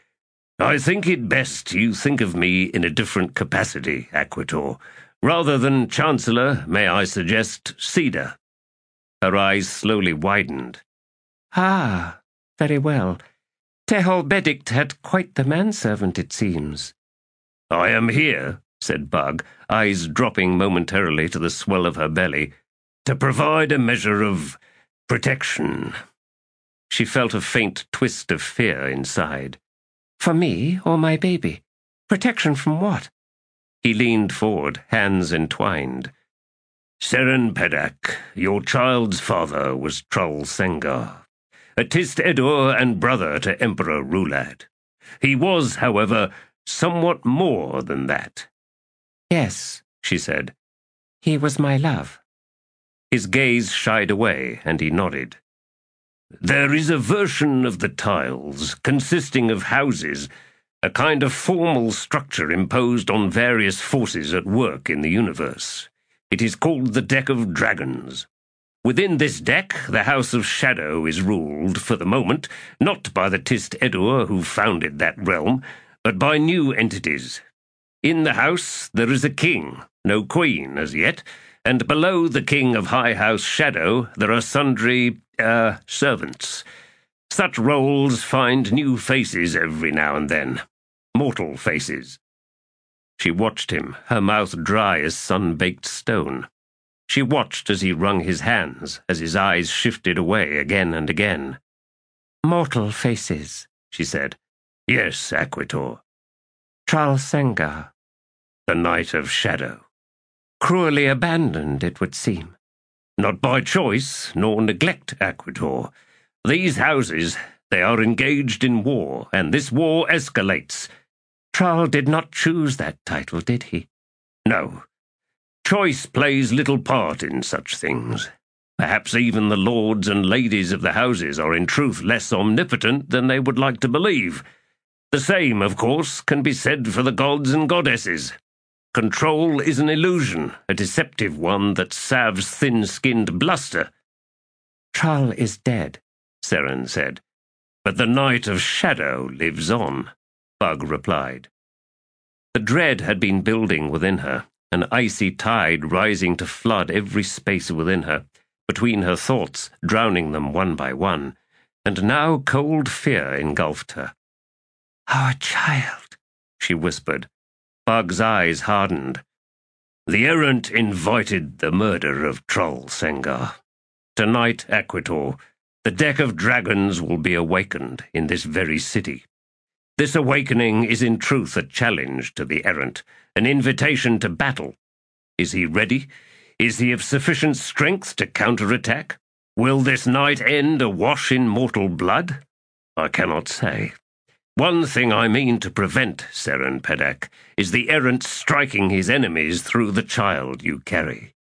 "I think it best you think of me in a different capacity, Equitor. Rather than Chancellor, may I suggest Cedar?" Her eyes slowly widened. "Ah, very well. Tehol Bedict had quite the manservant, it seems. I am here, said Bug, eyes dropping momentarily to the swell of her belly, to provide a measure of protection. She felt a faint twist of fear inside. For me or my baby? Protection from what? He leaned forward, hands entwined. Seren Pedak, your child's father was Trull Sengar, a Tist Edur and brother to Emperor Rulad. He was, however, somewhat more than that. Yes, she said. He was my love. His gaze shied away, and he nodded. There is a version of the tiles, consisting of houses, a kind of formal structure imposed on various forces at work in the universe. It is called the Deck of Dragons. Within this deck, the House of Shadow is ruled, for the moment, not by the Tist Edur who founded that realm, but by new entities. In the house there is a king, no queen as yet, and below the king of High House Shadow there are sundry, uh, servants. Such roles find new faces every now and then. Mortal faces. She watched him, her mouth dry as sun-baked stone. She watched as he wrung his hands, as his eyes shifted away again and again. Mortal faces, she said. Yes, Aquitor. Trull Sengar. The Knight of Shadow. Cruelly abandoned, it would seem. Not by choice, nor neglect, Aquitor. These houses, they are engaged in war, and this war escalates. Trull did not choose that title, did he? No. Choice plays little part in such things. Perhaps even the lords and ladies of the houses are in truth less omnipotent than they would like to believe. The same, of course, can be said for the gods and goddesses. Control is an illusion, a deceptive one that salves thin-skinned bluster. Trull is dead, Seren said. But the Knight of Shadow lives on, Bug replied. The dread had been building within her, an icy tide rising to flood every space within her, between her thoughts, drowning them one by one, and now cold fear engulfed her. Our child, she whispered. Bug's eyes hardened. The errant invited the murder of Trull Sengar. Tonight, Aquitor, the Deck of Dragons will be awakened in this very city. This awakening is in truth a challenge to the errant, an invitation to battle. Is he ready? Is he of sufficient strength to counterattack? Will this night end awash in mortal blood? I cannot say. One thing I mean to prevent, Seren Pedak, is the errant striking his enemies through the child you carry.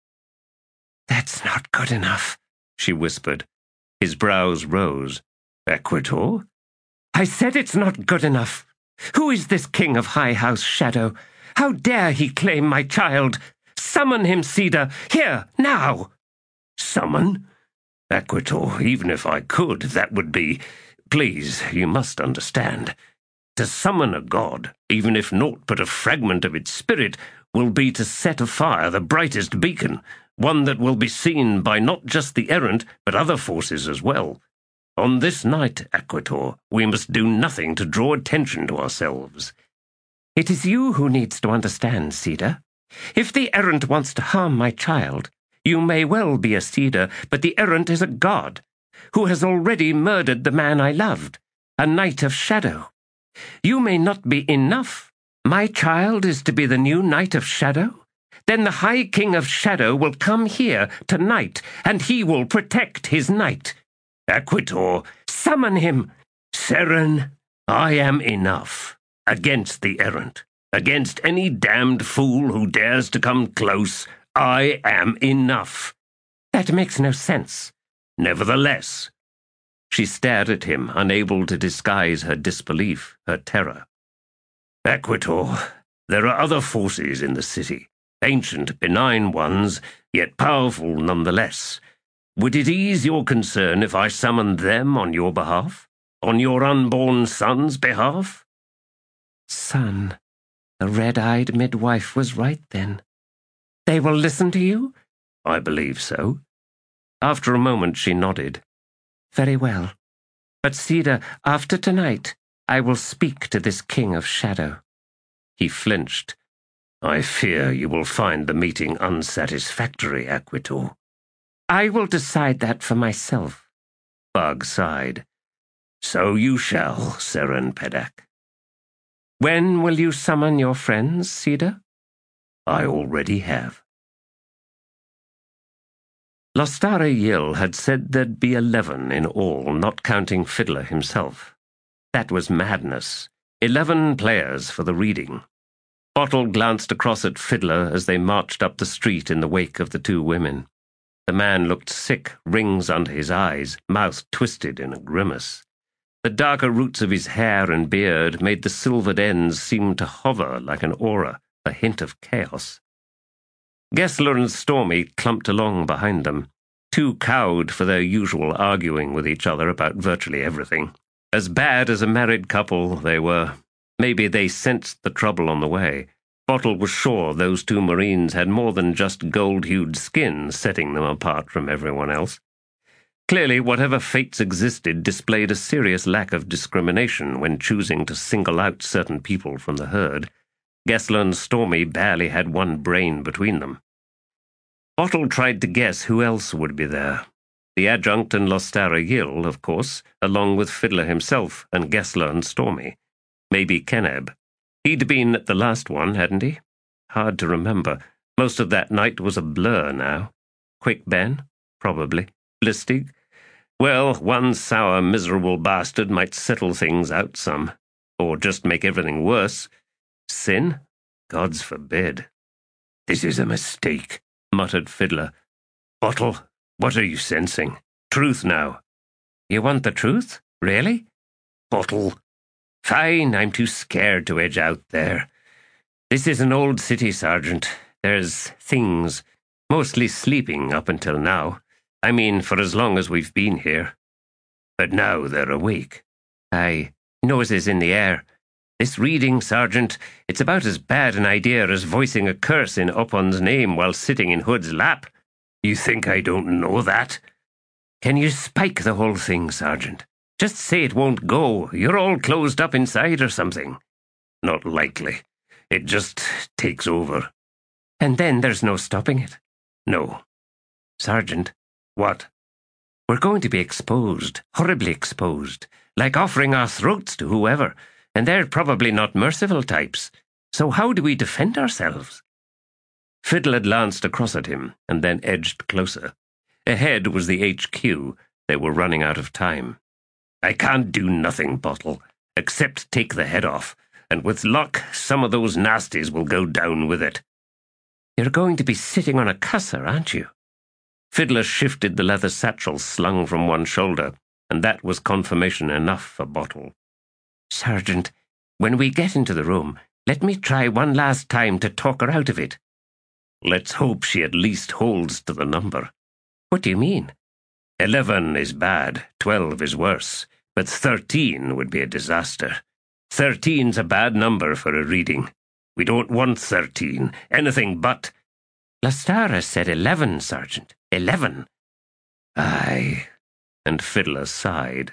That's not good enough, she whispered. His brows rose. Aquitor? I said it's not good enough. Who is this king of High House Shadow? How dare he claim my child? Summon him, Cedar, here, now. Summon? Aquitor, even if I could, that would be... Please, you must understand. To summon a god, even if naught but a fragment of its spirit, will be to set afire the brightest beacon, one that will be seen by not just the errant, but other forces as well. On this night, Aquitor, we must do nothing to draw attention to ourselves. It is you who needs to understand, Cedar. If the errant wants to harm my child, you may well be a Cedar, but the errant is a god, who has already murdered the man I loved, a Knight of Shadow. You may not be enough. My child is to be the new Knight of Shadow? Then the High King of Shadow will come here tonight, and he will protect his knight. Aquitor, summon him. Seren, I am enough. Against the errant, against any damned fool who dares to come close, I am enough. That makes no sense. Nevertheless. She stared at him, unable to disguise her disbelief, her terror. Aquitor, there are other forces in the city, ancient, benign ones, yet powerful nonetheless. Would it ease your concern if I summoned them on your behalf? On your unborn son's behalf? Son, the red-eyed midwife was right then. They will listen to you? I believe so. After a moment she nodded. Very well. But Cedar, after tonight, I will speak to this king of shadow." He flinched. "I fear you will find the meeting unsatisfactory, Aquitor." "I will decide that for myself." Bug sighed. "So you shall, Seren-Pedak." "When will you summon your friends, Cedar?" "I already have." Lostara Yill had said there'd be eleven in all, not counting Fiddler himself. That was madness. Eleven players for the reading. Bottle glanced across at Fiddler as they marched up the street in the wake of the two women. The man looked sick, rings under his eyes, mouth twisted in a grimace. The darker roots of his hair and beard made the silvered ends seem to hover like an aura, a hint of chaos. Gessler and Stormy clumped along behind them, too cowed for their usual arguing with each other about virtually everything. As bad as a married couple they were. Maybe they sensed the trouble on the way. Bottle was sure those two Marines had more than just gold-hued skin setting them apart from everyone else. Clearly, whatever fates existed displayed a serious lack of discrimination when choosing to single out certain people from the herd. Gessler and Stormy barely had one brain between them. Bottle tried to guess who else would be there. The adjunct and Lostara Yill, of course, along with Fiddler himself and Gessler and Stormy. Maybe Keneb. He'd been at the last one, hadn't he? Hard to remember. Most of that night was a blur now. Quick Ben? Probably. Listig? Well, one sour, miserable bastard might settle things out some. Or just make everything worse. Sin? Gods forbid. "This is a mistake," muttered Fiddler. "Bottle, what are you sensing? Truth now." "You want the truth? Really?" "Bottle." "Fine, I'm too scared to edge out there. This is an old city, Sergeant. There's things, mostly sleeping up until now. I mean, for as long as we've been here. But now they're awake." "Aye, noses in the air. This reading, Sergeant, it's about as bad an idea as voicing a curse in Upon's name while sitting in Hood's lap." "You think I don't know that?" "Can you spike the whole thing, Sergeant? Just say it won't go. You're all closed up inside or something." "Not likely. It just takes over." "And then there's no stopping it?" "No." "Sergeant." "What?" "We're going to be exposed, horribly exposed, like offering our throats to whoever, and they're probably not merciful types. So how do we defend ourselves?" Fiddler glanced across at him and then edged closer. Ahead was the H Q. They were running out of time. "I can't do nothing, Bottle, except take the head off, and with luck, some of those nasties will go down with it." "You're going to be sitting on a cusser, aren't you?" Fiddler shifted the leather satchel slung from one shoulder, and that was confirmation enough for Bottle. "Sergeant, when we get into the room, let me try one last time to talk her out of it." "Let's hope she at least holds to the number." "What do you mean?" Eleven is bad, twelve is worse, but thirteen would be a disaster. Thirteen's a bad number for a reading. We don't want thirteen, anything but—" "Lostara said eleven, Sergeant. Eleven." "Aye," and Fiddler sighed.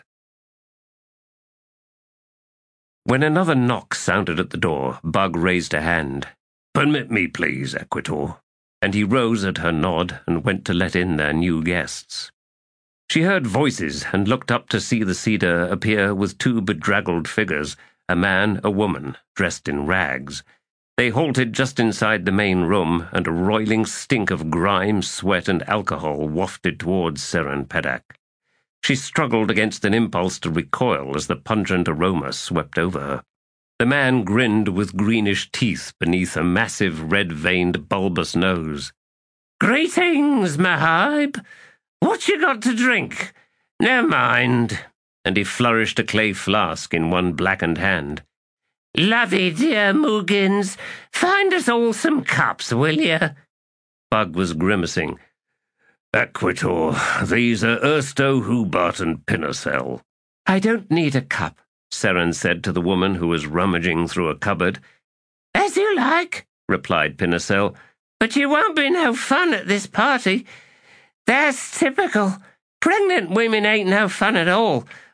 When another knock sounded at the door, Bug raised a hand. "Permit me, please, Aquitor." And he rose at her nod and went to let in their new guests. She heard voices and looked up to see the cedar appear with two bedraggled figures, a man, a woman, dressed in rags. They halted just inside the main room, and a roiling stink of grime, sweat, and alcohol wafted towards Seren-Pedak. She struggled against an impulse to recoil as the pungent aroma swept over her. The man grinned with greenish teeth beneath a massive red-veined bulbous nose. "Greetings, Mahib. What you got to drink? Never mind." And he flourished a clay flask in one blackened hand. "Lovey dear Muggins, find us all some cups, will you?" Bug was grimacing. "Aquitor, these are Ersto, Hubart, and Pinnacell." "I don't need a cup," Seren said to the woman who was rummaging through a cupboard. "As you like," replied Pinnacell. "But you won't be no fun at this party. That's typical. Pregnant women ain't no fun at all.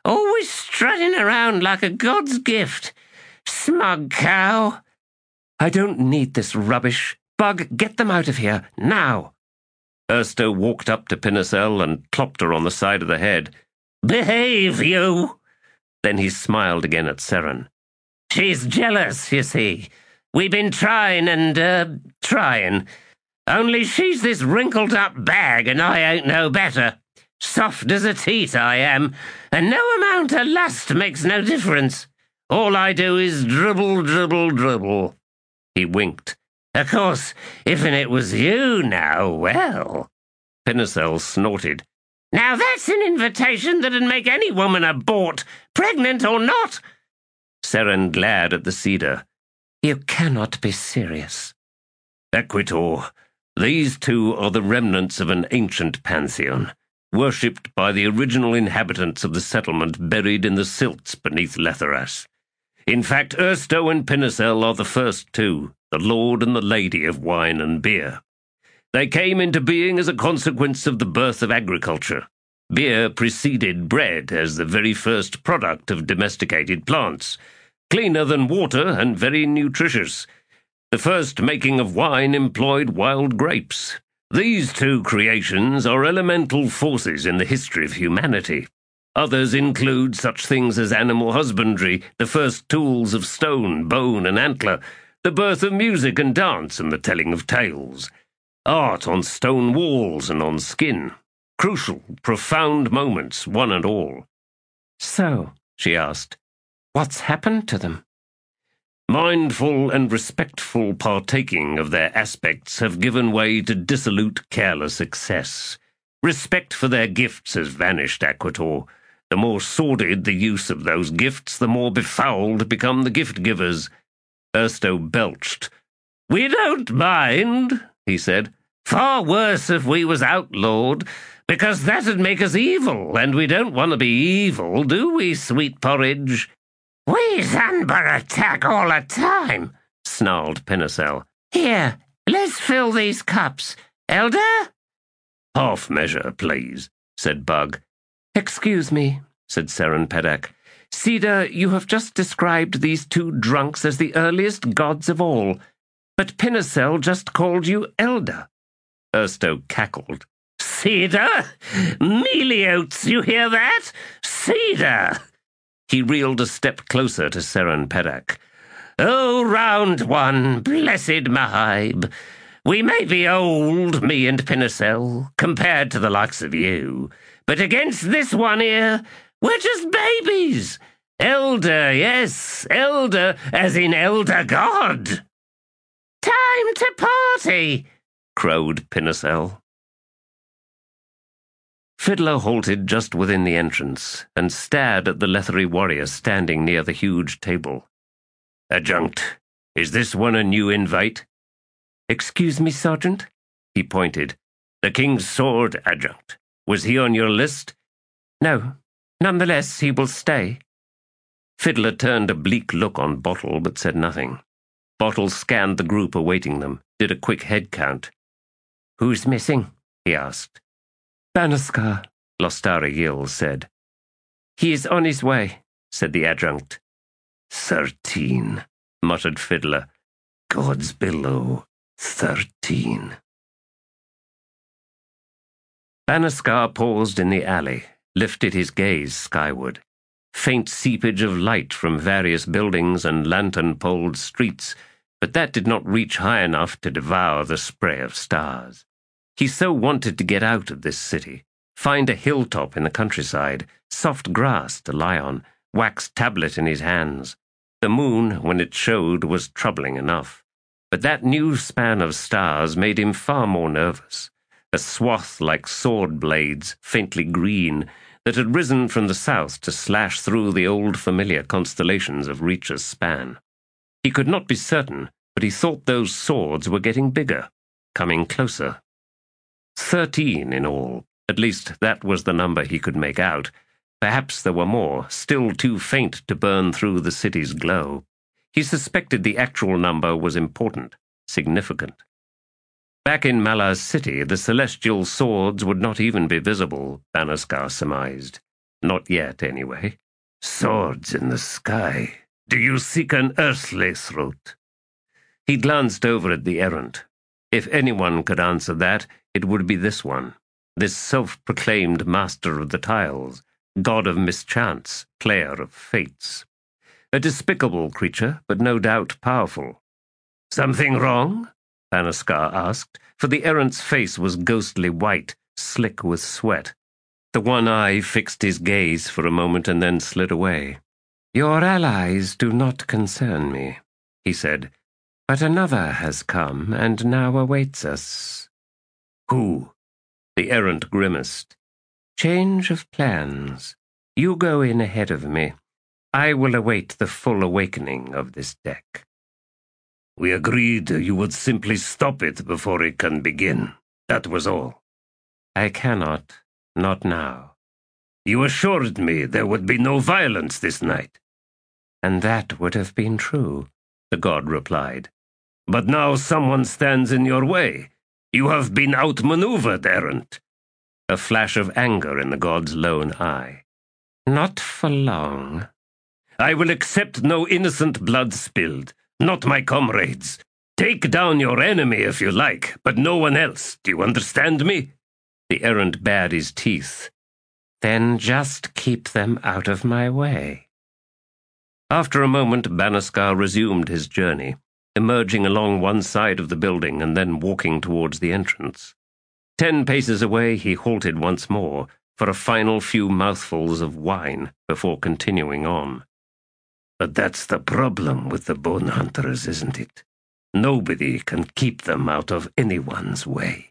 always strutting around like a god's gift. Smug cow. I don't need this rubbish. Bug, get them out of here, now. Ersto walked up to Pinocel and clopped her on the side of the head. Behave, you! Then he smiled again at Seren. She's jealous, you see. We've been trying and, uh, trying. Only she's this wrinkled-up bag and I ain't no better. Soft as a teat I am, and no amount of lust makes no difference. All I do is dribble, dribble, dribble. He winked. Of course, if it was you now, well... Pinocel snorted. Now that's an invitation that'd make any woman abort, pregnant or not. Seren glared at the cedar. You cannot be serious. Equitor, these two are the remnants of an ancient pantheon, worshipped by the original inhabitants of the settlement buried in the silts beneath Letheras. In fact, Ersto and Pinocel are the first two, the lord and the lady of wine and beer. They came into being as a consequence of the birth of agriculture. Beer preceded bread as the very first product of domesticated plants, cleaner than water and very nutritious. The first making of wine employed wild grapes. These two creations are elemental forces in the history of humanity. Others include such things as animal husbandry, the first tools of stone, bone, and antler, the birth of music and dance, and the telling of tales. Art on stone walls and on skin. Crucial, profound moments, one and all. So, she asked, what's happened to them? Mindful and respectful partaking of their aspects have given way to dissolute, careless excess. Respect for their gifts has vanished, Equitor. The more sordid the use of those gifts, the more befouled become the gift-givers. Ersto belched. We don't mind, he said. Far worse if we was outlawed, because that'd make us evil, and we don't want to be evil, do we, sweet porridge? We's under attack all the time, snarled Pinocel. Here, let's fill these cups. Elder? Half measure, please, said Bug. Excuse me, said Seren Pedek. Cedar, you have just described these two drunks as the earliest gods of all, but Pinocel just called you Elder. Ersto cackled. Cedar? Mealy oats, you hear that? Cedar! He reeled a step closer to Seren Pedek. Oh, round one, blessed Mahib. We may be old, me and Pinocel, compared to the likes of you, but against this one here, we're just babies. Elder, yes, elder, as in elder god. Time to party, crowed Pinocel. Fiddler halted just within the entrance and stared at the Letheri warrior standing near the huge table. Adjunct, is this one a new invite? Excuse me, Sergeant? He pointed. The King's Sword, Adjunct. Was he on your list? No. Nonetheless, he will stay. Fiddler turned a bleak look on Bottle, but said nothing. Bottle scanned the group awaiting them, did a quick head count. Who's missing? He asked. Banascar, Lostari Yil said. He is on his way, said the adjunct. Thirteen, muttered Fiddler. Gods below, thirteen. Banascar paused in the alley, lifted his gaze skyward. Faint seepage of light from various buildings and lantern-poled streets, but that did not reach high enough to devour the spray of stars. He so wanted to get out of this city, find a hilltop in the countryside, soft grass to lie on, wax tablet in his hands. The moon, when it showed, was troubling enough, but that new span of stars made him far more nervous. A swath like sword blades, faintly green, that had risen from the south to slash through the old familiar constellations of Reacher's span. He could not be certain, but he thought those swords were getting bigger, coming closer. Thirteen in all, at least that was the number he could make out. Perhaps there were more, still too faint to burn through the city's glow. He suspected the actual number was important, significant. Back in Malaz City, the celestial swords would not even be visible, Banascar surmised. Not yet, anyway. Swords in the sky. Do you seek an earthly throat? He glanced over at the errant. If anyone could answer that, it would be this one, this self-proclaimed master of the tiles, god of mischance, player of fates. A despicable creature, but no doubt powerful. Something wrong? Banascar asked, for the errant's face was ghostly white, slick with sweat. The one eye fixed his gaze for a moment and then slid away. Your allies do not concern me, he said, but another has come and now awaits us. Who? The errant grimaced. Change of plans. You go in ahead of me. I will await the full awakening of this deck. We agreed you would simply stop it before it can begin. That was all. I cannot. Not now. You assured me there would be no violence this night. And that would have been true, the god replied. But now someone stands in your way. You have been outmaneuvered, errant. A flash of anger in the god's lone eye. Not for long. I will accept no innocent blood spilled, not my comrades. Take down your enemy if you like, but no one else. Do you understand me? The errant bared his teeth. Then just keep them out of my way. After a moment, Banascar resumed his journey, emerging along one side of the building and then walking towards the entrance. Ten paces away, he halted once more for a final few mouthfuls of wine before continuing on. But that's the problem with the bone hunters, isn't it? Nobody can keep them out of anyone's way.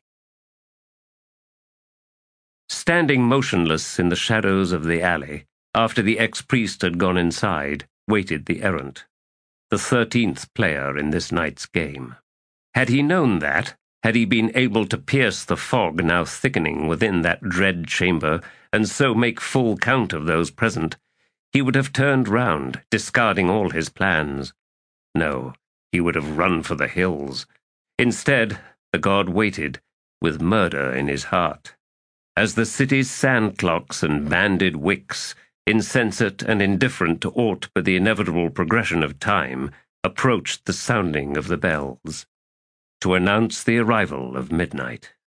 Standing motionless in the shadows of the alley, after the ex-priest had gone inside, waited the errant, the thirteenth player in this night's game. Had he known that, had he been able to pierce the fog now thickening within that dread chamber, and so make full count of those present, he would have turned round, discarding all his plans. No, he would have run for the hills. Instead, the god waited, with murder in his heart. As the city's sand clocks and banded wicks, insensate and indifferent to aught but the inevitable progression of time, approached the sounding of the bells, to announce the arrival of midnight.